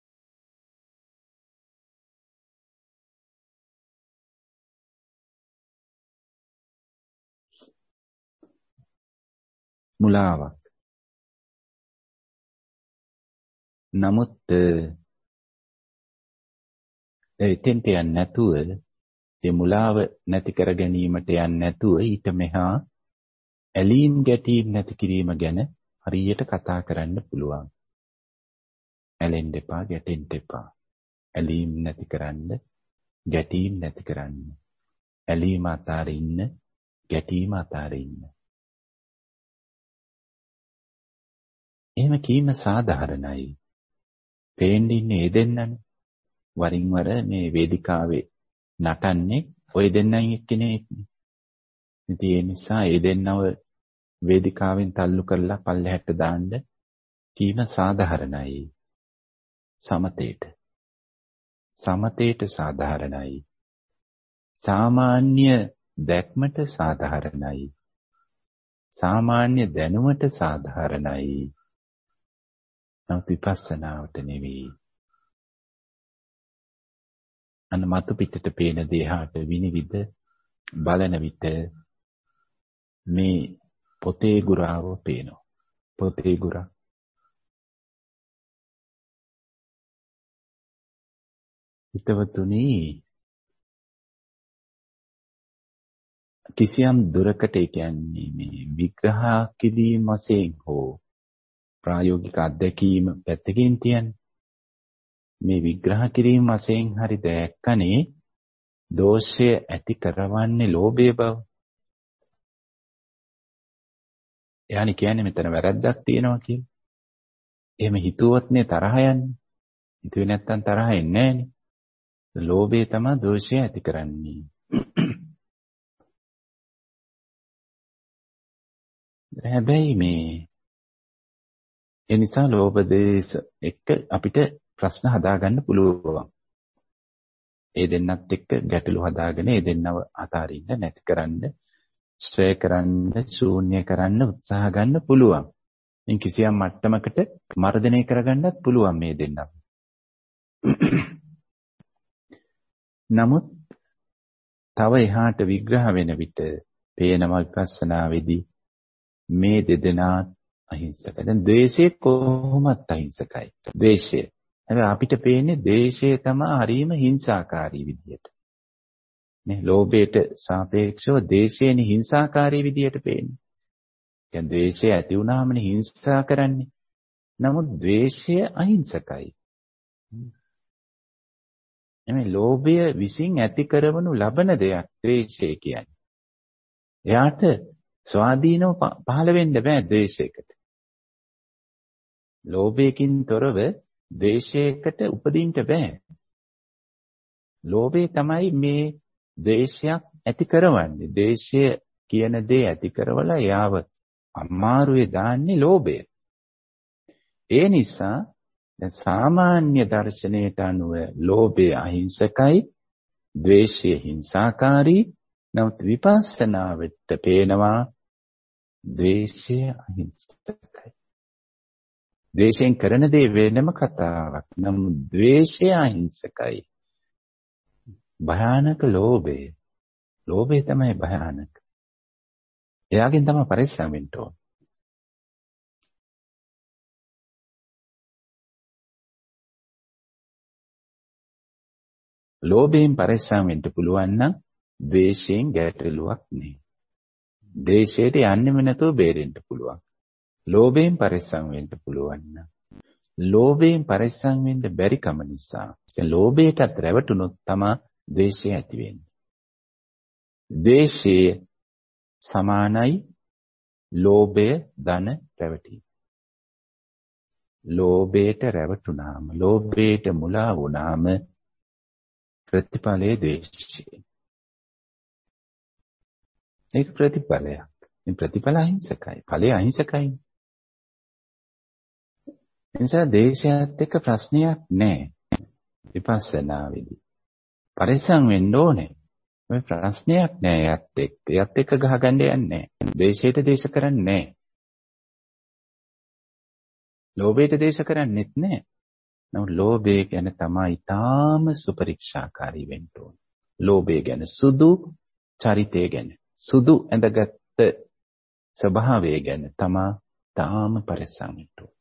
මුලාවක්. නමුත් එතෙන්ට යන්නේ නැතුව ඒ මුලාව නැති කර ගැනීමට යන්නේ නැතුව ඊට මෙහා ඇලීම් ගැටීම් නැති කිරීම ගැන හරියට කතා කරන්න පුළුවන්. ඇලෙන්න එපා, ගැටෙන්න එපා. ඇලීම් නැති කරන්න, ගැටීම් නැති කරන්න. ඇලීම අතාරින්න, ගැටීම අතාරින්න. එහෙම කීම සාධාරණයි. පේන්නේ ඉන්නේ ඒ දෙන්නනේ. වරින් වර මේ වේදිකාවේ නටන්නේ ඔය දෙන්නන් එක්කනේ. ඉතින් ඒ නිසා ඒ දෙන්නව වේදිකාවෙන් තල්ලු කරලා පල්ලෙහාට දාන්න කීම සාධාරණයි. සමතේට සාධාරණයි. සාමාන්‍ය දැක්මට සාධාරණයි. සාමාන්‍ය දැනුමට සාධාරණයි. නමුත් විපස්සනාවට නෙවෙයි. අන්න මතු පිටට පේන දේහාට විනිවිද බලන විට මේ පොතේ ගුරාව පේනවා. පොතේ ගුරා. හිතවතුනි, කිසියම් දුරකට ඒ කියන්නේ මේ විග්‍රහ කිරීම වශයෙන් හෝ ප්‍රායෝගික අත්දැකීම පැත්තකින් තියන්නේ. මේ විග්‍රහ කිරීම වශයෙන් හරි දැක්කනේ දෝෂය ඇති කරවන්නේ ලෝභය බව. එයානි කියන්නේ මෙතන වැරද්දක් තියෙනවා කියලා. එහෙම හිතුවොත් නේ තරහ යන්නේ. හිතුවේ නැත්තම් තරහ එන්නේ නැහනේ. ලෝභය තමයි දෝෂය ඇති කරන්නේ. හැබැයි මේ ඒ නිසා ලෝභ දේශ එක්ක අපිට ප්‍රශ්න හදාගන්න පුළුවන්. ඒ දෙන්නත් එක්ක ගැටලු හදාගෙන ඒ දෙන්නව අතාරින්න නැති කරන්න, ශ්‍රේය කරන්න, ශූන්‍ය කරන්න උත්සාහ ගන්න පුළුවන්. ඉතින් කිසියම් මට්ටමකට මර්ධනය කරගන්නත් පුළුවන් මේ දෙන්නව. නමුත් තව එහාට විග්‍රහ වෙන විට පේනම විපස්සනාවේදී මේ දෙදෙනා අහිංසකයි. දැන් ද්වේෂය කොහොමත් අහිංසකයි. ද්වේෂය. හැබැයි අපිට පේන්නේ ද්වේෂය තමයි හරීම හිංසාකාරී විදියට. නේ ලෝභයට සාපේක්ෂව ද්වේෂයනේ හිංසාකාරී විදියට පේන්නේ. දැන් ද්වේෂය ඇති වුණාමනේ හිංසා කරන්නේ. නමුත් ද්වේෂය අහිංසකයි. එමේ ලෝභය විසින් ඇති කරවනු ලබන දෙයක් ද්වේෂය කියන්නේ. එයාට ස්වාධීනව පහළ වෙන්න බෑ ද්වේෂයකට. ලෝභයකින් තොරව ද්වේෂයකට උපදින්න බෑ. ලෝභය තමයි මේ ද්වේෂයක් ඇති කරවන්නේ. ද්වේෂය කියන දේ ඇති කරවලා යාව අමාරුවේ දාන්නේ ලෝභය. ඒ නිසා දැන් සාමාන්‍ය දර්ශනයට අනුව ලෝභය අහිංසකයි, ද්වේෂය හිංසාකාරී. නමුත් විපස්සනාවට පේනවා ද්වේෂය අහිංසකයි. ද්වේෂයෙන් කරන දේ වෙනම කතාවක්. නමුත් ද්වේෂය අහිංසකයි. භයානක ලෝභය. ලෝභය තමයි භයානක. එයාගෙන් තමයි පරිස්සම් වෙන්න ඕන. ලෝභයෙන් පරිස්සම් වෙන්න පුළුවන් නම් ද්වේෂයෙන් ගැටලුවක් නෑ. ද්වේෂයට යන්නෙම නැතුව බේරෙන්න පුළුවන්. ලෝභයෙන් පරිස්සම් වෙන්න පුළුවන් නම් ලෝභයෙන් පරිස්සම් වෙන්න බැරි කම නිසා ඒ ලෝභයටත් රැවටුනොත් තමයි ද්වේෂය ඇති වෙන්නේ. ද්වේෂය සමානයි ලෝභය ධන රැවටීම. ලෝභයට රැවටුනාම, ලෝභයට මුලා වුණාම ප්‍රතිඵලයේ ද්වේෂය. ඒක ප්‍රතිඵලයක්. මේ ප්‍රතිඵල අහිංසකයි. ඵලය අහිංසකයි. එනිසා දේශයත් එක්ක ප්‍රශ්නයක් නැහැ. විපස්සනාවේදී. පරිස්සම් වෙන්න ඕනේ. මේ ප්‍රශ්නයක් නෑ යත් එක්ක. යත් එක්ක ගහගන්න යන්නේ නෑ. ද්වේෂයට දේශ කරන්නේ නෑ. ලෝභයට දේශ කරන්නේත් නෑ. නමුත් ලෝභය ගැන තමයි ඊටාම සුපරික්ෂාකාරී වෙන්න ඕනේ. ලෝභය ගැන සුදු චරිතය ගැන සුදු ඇඳගත් ස්වභාවය ගැන තමයි තාම පරිස්සම් වෙන්න ඕනේ.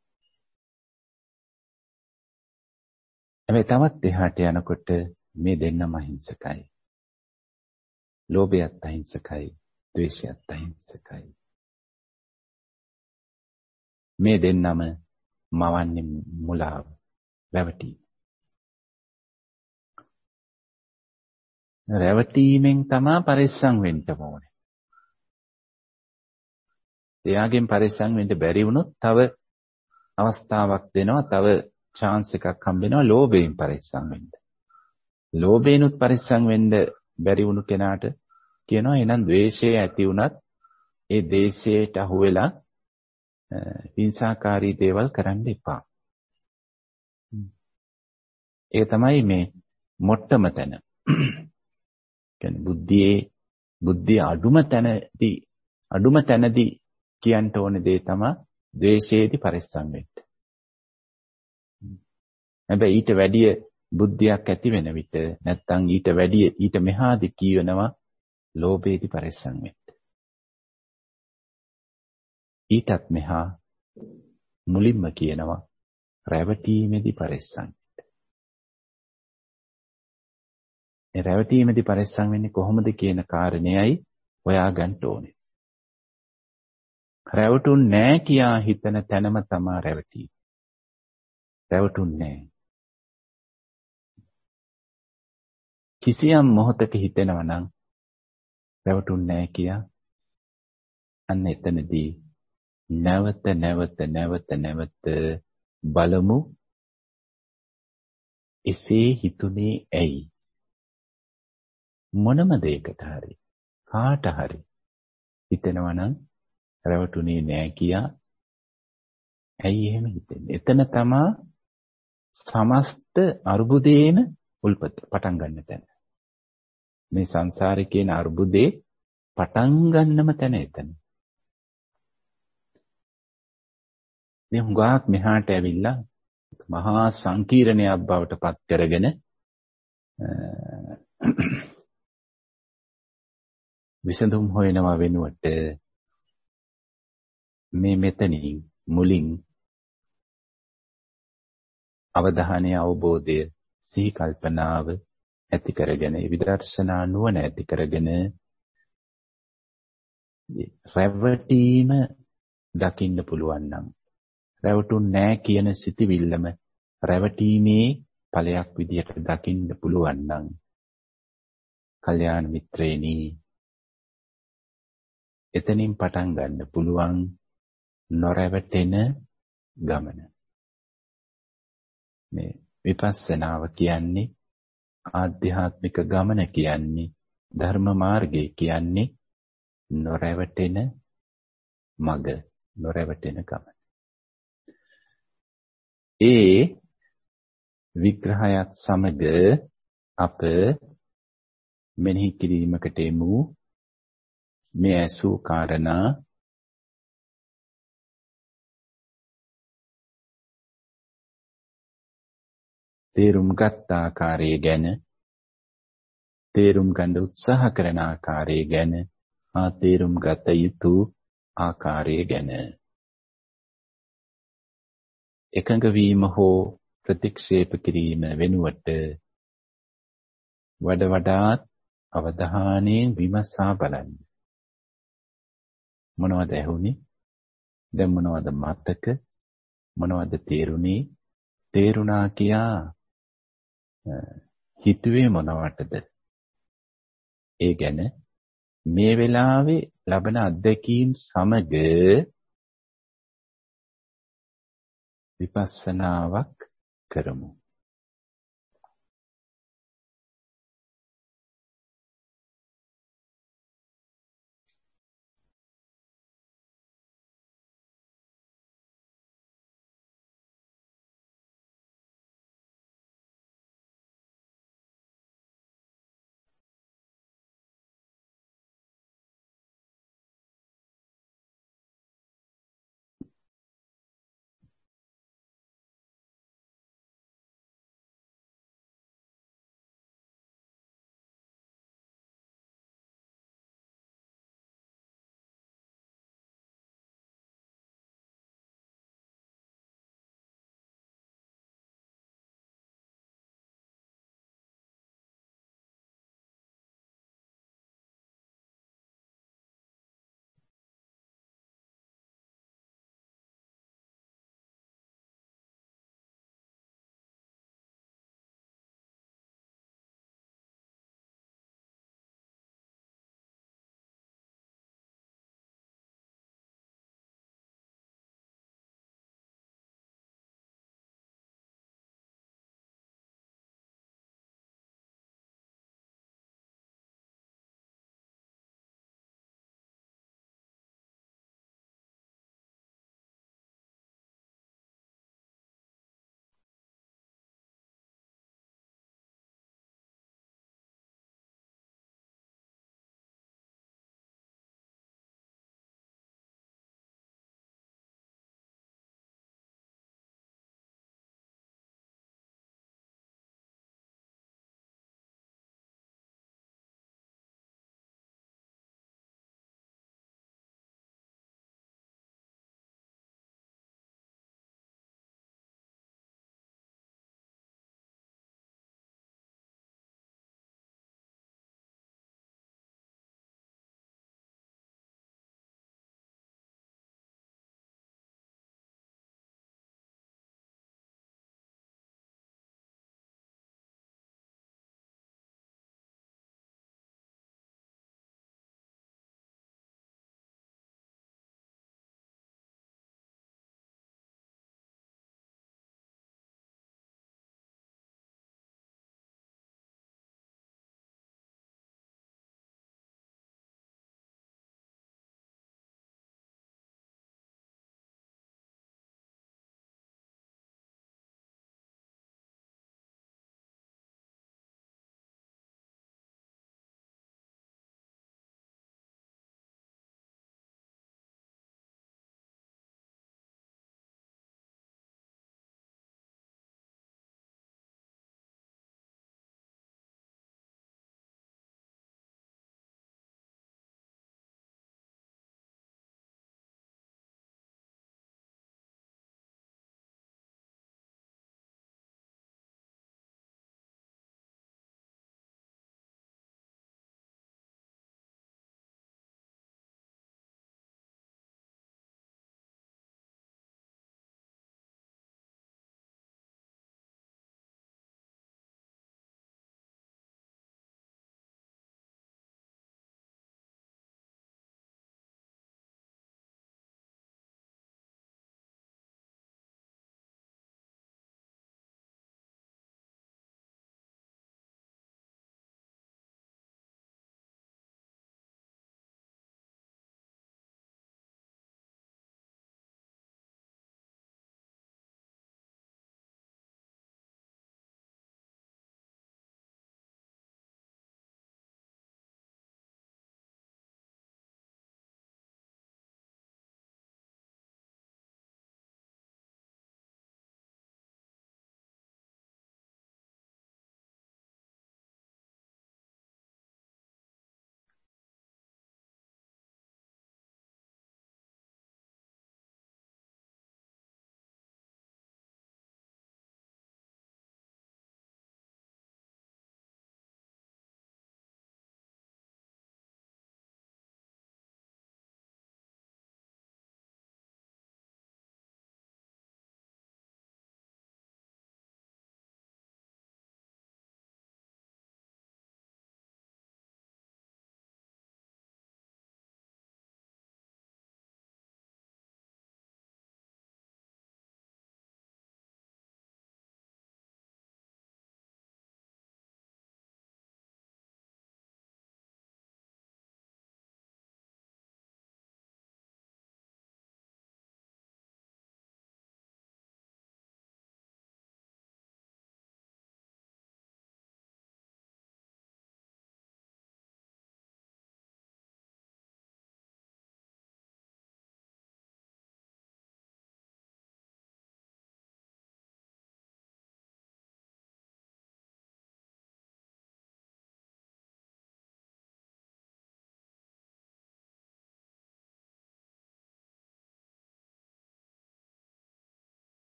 හැබැයි තවත් එහාට යනකොට මේ දෙන්නම අහිංසකයි. ලෝභයත් අහිංසකයි, ද්වේෂයත් අහිංසකයි. මේ දෙන්නම මවන්නේ මුලාව, රැවටීම. රැවටීමෙන් තමයි පරිස්සම් වෙන්න ඕනේ. එයාගෙන් පරිස්සම් වෙන්න බැරි වුණොත් තව අවස්ථාවක් දෙනවා, තව chance එකක් හම්බ වෙනවා ලෝභයෙන් පරිස්සම් වෙන්න. ලෝභයෙන්ුත් පරිස්සම් වෙන්න බැරි වුණු කෙනාට කියනවා එහෙනම් ද්වේෂය ඇති වුණත් ඒ දේශයට අහු වෙලා හිංසාකාරී දේවල් කරන්න එපා. ඒ තමයි මේ මොට්ටම තැන. කියන්නේ බුද්ධිය අඩුම තැනදී කියන්න ඕනේ දේ තමයි ද්වේෂයේදී පරිස්සම් වෙන්න. හැබැයි ඊට වැඩිය බුද්ධියක් ඇති වෙන විට නැත්තම් ඊට මෙහාදී කියනවා ලෝභයේදී පරිස්සම් වෙන්න. ඊටත් මෙහා මුලින්ම කියනවා රැවටීමේදී පරිස්සම්. ඒ රැවටීමේදී පරිස්සම් වෙන්නේ කොහොමද කියන කාරණේයි හොයාගන්න ඕනේ. රැවටුන්නේ නැහැ කියා හිතන තැනම තමයි රැවටීම. රැවටුන්නේ නැහැ. කිසියම් මොහොතක හිතෙනවා නම් රැවටුන්නේ නැහැ කියා අන්න එතනදී නැවත බලමු එසේ හිතුනේ ඇයි? මොනම දෙයකට හරි කාට හරි හිතෙනවා නම් රැවටුනේ නෑ කියා ඇයි එහෙම හිතෙන්නේ? එතන තමා සමස්ත අරුබුදේම උල්පත පටන් ගන්න තැන. මේ සංසාරේ කියන අරුබුදේ පටන් ගන්නම තැන එතන. මේ හුඟක් මෙහාට ඇවිල්ලා මහා සංකීර්ණයක් බවට පත් කරගෙන විසඳුම් හොයනවා වෙනුවට මේ මෙතනින් මුලින් අවධානය අවබෝධය සිහි කල්පනාව ඇති කරගෙන විදර්ශනා නුවණ ඇති කරගෙන රැවටීම දකින්න පුළුවන් නම් රැවටුන්නේ නැහැ කියන සිතිවිල්ලම රැවටීමේ ඵලයක් විදියට දකින්න පුළුවන් නම් කල්යාණ මිත්‍රේනි එතනින් පටන් ගන්න පුළුවන් නොරැවටෙන ගමන. මේ විපස්සනාව කියන්නේ ආධ්‍යාත්මික ගමන කියන්නේ ධර්ම මාර්ගය කියන්නේ නොරැවටෙන මඟ, නොරැවටෙන ගමන. ඒ විග්‍රහයත් සමග අප මෙනෙහි කිරීමකට එමු. මේ ඇසූ කාරණා තේරුම් ගත් ආකාරය ගැන, තේරුම් ගන්න උත්සාහ කරන ආකාරය ගැන, තේරුම් ගත යුතු ආකාරය ගැන එකඟ වීම හෝ ප්‍රතික්ෂේප කිරීම වෙනුවට වඩාත් අවධානයෙන් විමසා බලන්න. මොනවද ඇහුනේ? දැන් මොනවද මතක? මොනවද තේරුනේ? තේරුණා කියා හිතුවේ මොනවටද? ඒ ගැන මේ වෙලාවේ ලබන අත්දැකීම් සමග විපස්සනාවක් කරමු.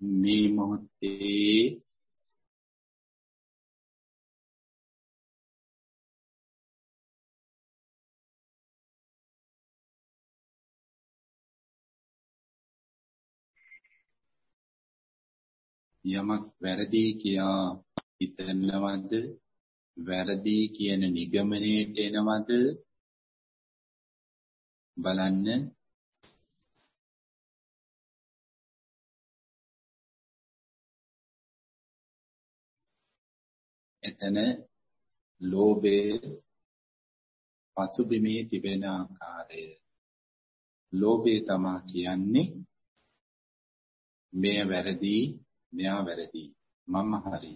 මේ මොහොතේ යමක් වැරදි කියා හිතනවද වැරදි කියන නිගමනයට එනවද බලන්න. එතන ලෝභයේ පසුබිමේ තිබෙන ආකාරය. ලෝභය තමයි කියන්නේ මේ වැරදි මෙයා වැරදි මම හරි.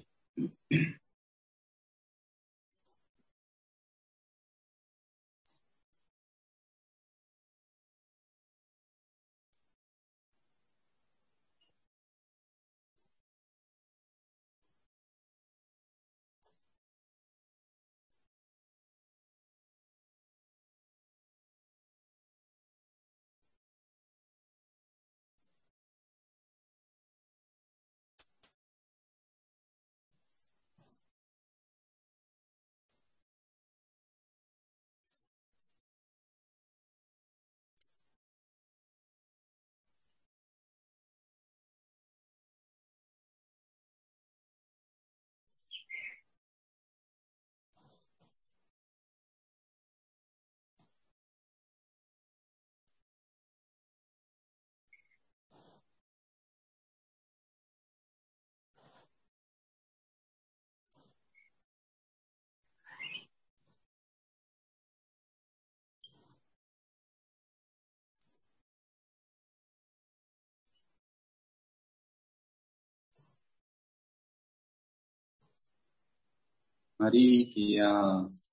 හරි කියා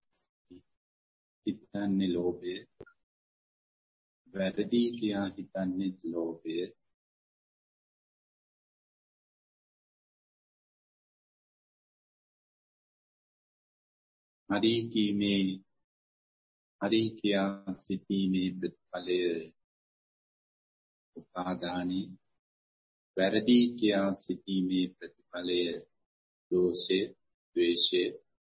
හිතන්නේ ලෝභය, වැරදි කියා හිතන්නේ ලෝභය. හරි කීමේ හරි කියා සිටීමේ ප්‍රතිඵලය උපාදානයි, වැරදි කියා සිටීමේ ප්‍රතිඵලය දෝෂය, ද්වේෂය.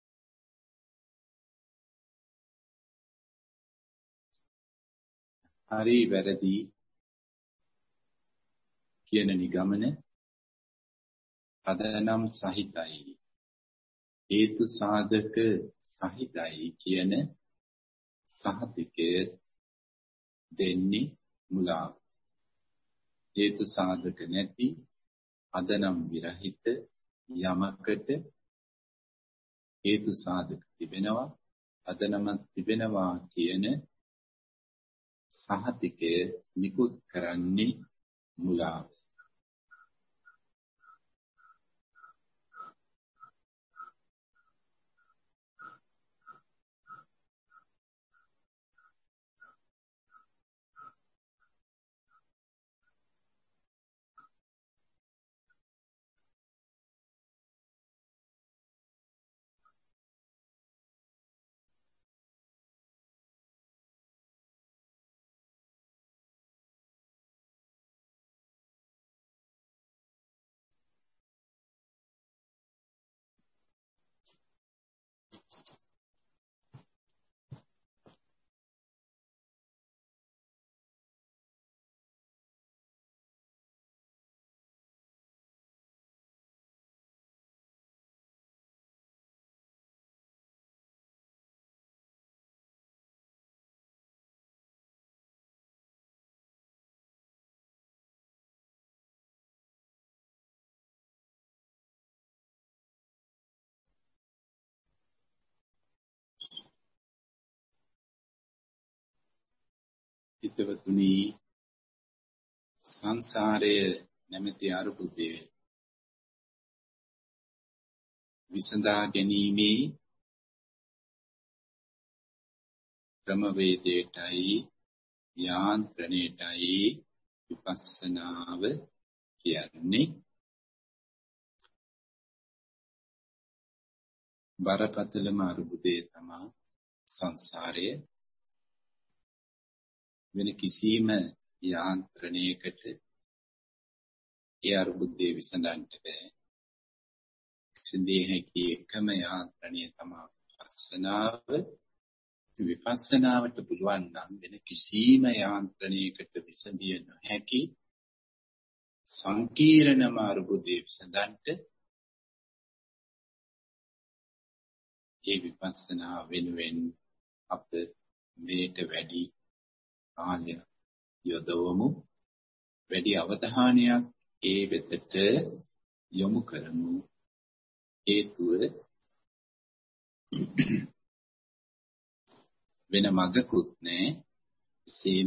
හරි වැරදි කියන නිගමන පදනම් සහිතයි, හේතු සාධක සහිතයි කියන සහතිකය දෙන්නේ මුලා. හේතු සාධක නැති පදනම් විරහිත යමකට හේතු සාධක තිබෙනවා, පදනමක් තිබෙනවා කියන සහතිකය නිකුත් කරන්නේ මුලා. හිතවතුනි, සංසාරය නැමැති අරුබුදය විසඳා ගැනීමේ ක්‍රමවේදයටයි යාන්ත්‍රණයටයි විපස්සනාව කියන්නේ. බරපතලම අරුබුදය තමයි සංසාරය. වෙන කිසිම යාන්ත්‍රණයකට ඒ අරුබුදේ විසඳන්නට බෑ. විසඳිය හැකි එකම යාන්ත්‍රණය තමයි විපස්සනාව. විපස්සනාවට පුළුවන් නම් වෙන කිසිම යාන්ත්‍රණයකට විසඳිය නොහැකි සංකීර්ණම අරුබුදේ විසඳන්නට ඒ විපස්සනා වෙනුවෙන් අප මේට වැඩි කාලය යොදවමු, වැඩි අවධානයක් ඒ වෙතට යොමු කරමු. හේතුව වෙන මගකුත් නැහැ. එසේම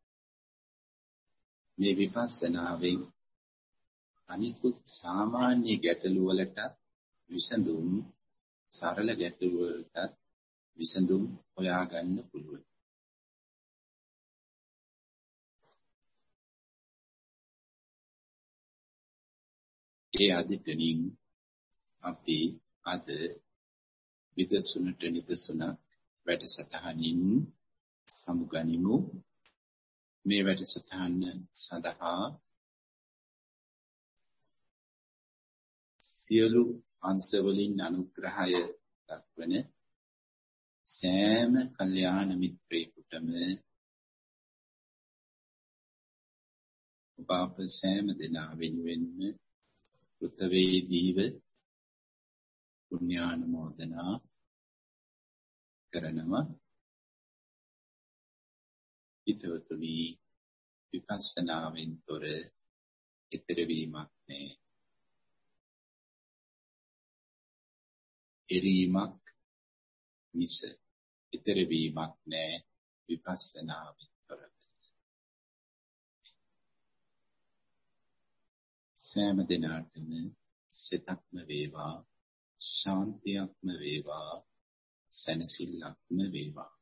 මේ විපස්සනාවෙන් අනිකුත් සාමාන්‍ය ගැටලු වලට විසඳුම්, සරල ගැටලු වලට විසඳුම් හොයාගන්න පුළුවන්. ඒ අධිකනින් අපි අද විදසුනට නිදසුනක් වැඩසටහනින් සමුගනිමු. මේ වැඩසටහන සඳහා සියලු අංශවලින් අනුග්‍රහය දක්වන සෑම කල්යාණ මිත්‍රයෙකුටම ඔබ අප සෑම දෙනා වෙනුවෙන්ම කෘතවේදීව පුණ්‍යානුමෝදනා කරනවා. හිතවතුනි, විපස්සනාවෙන් තොර ඊතර වීමක් නැහැ. එරීමක් මිස ඊතර වීමක් නැහැ විපස්සනාවෙන් තොර. සෑම දිනකටම සිතක්ම වේවා, ශාන්තියක්ම වේවා, සැනසෙල්ලක්ම වේවා.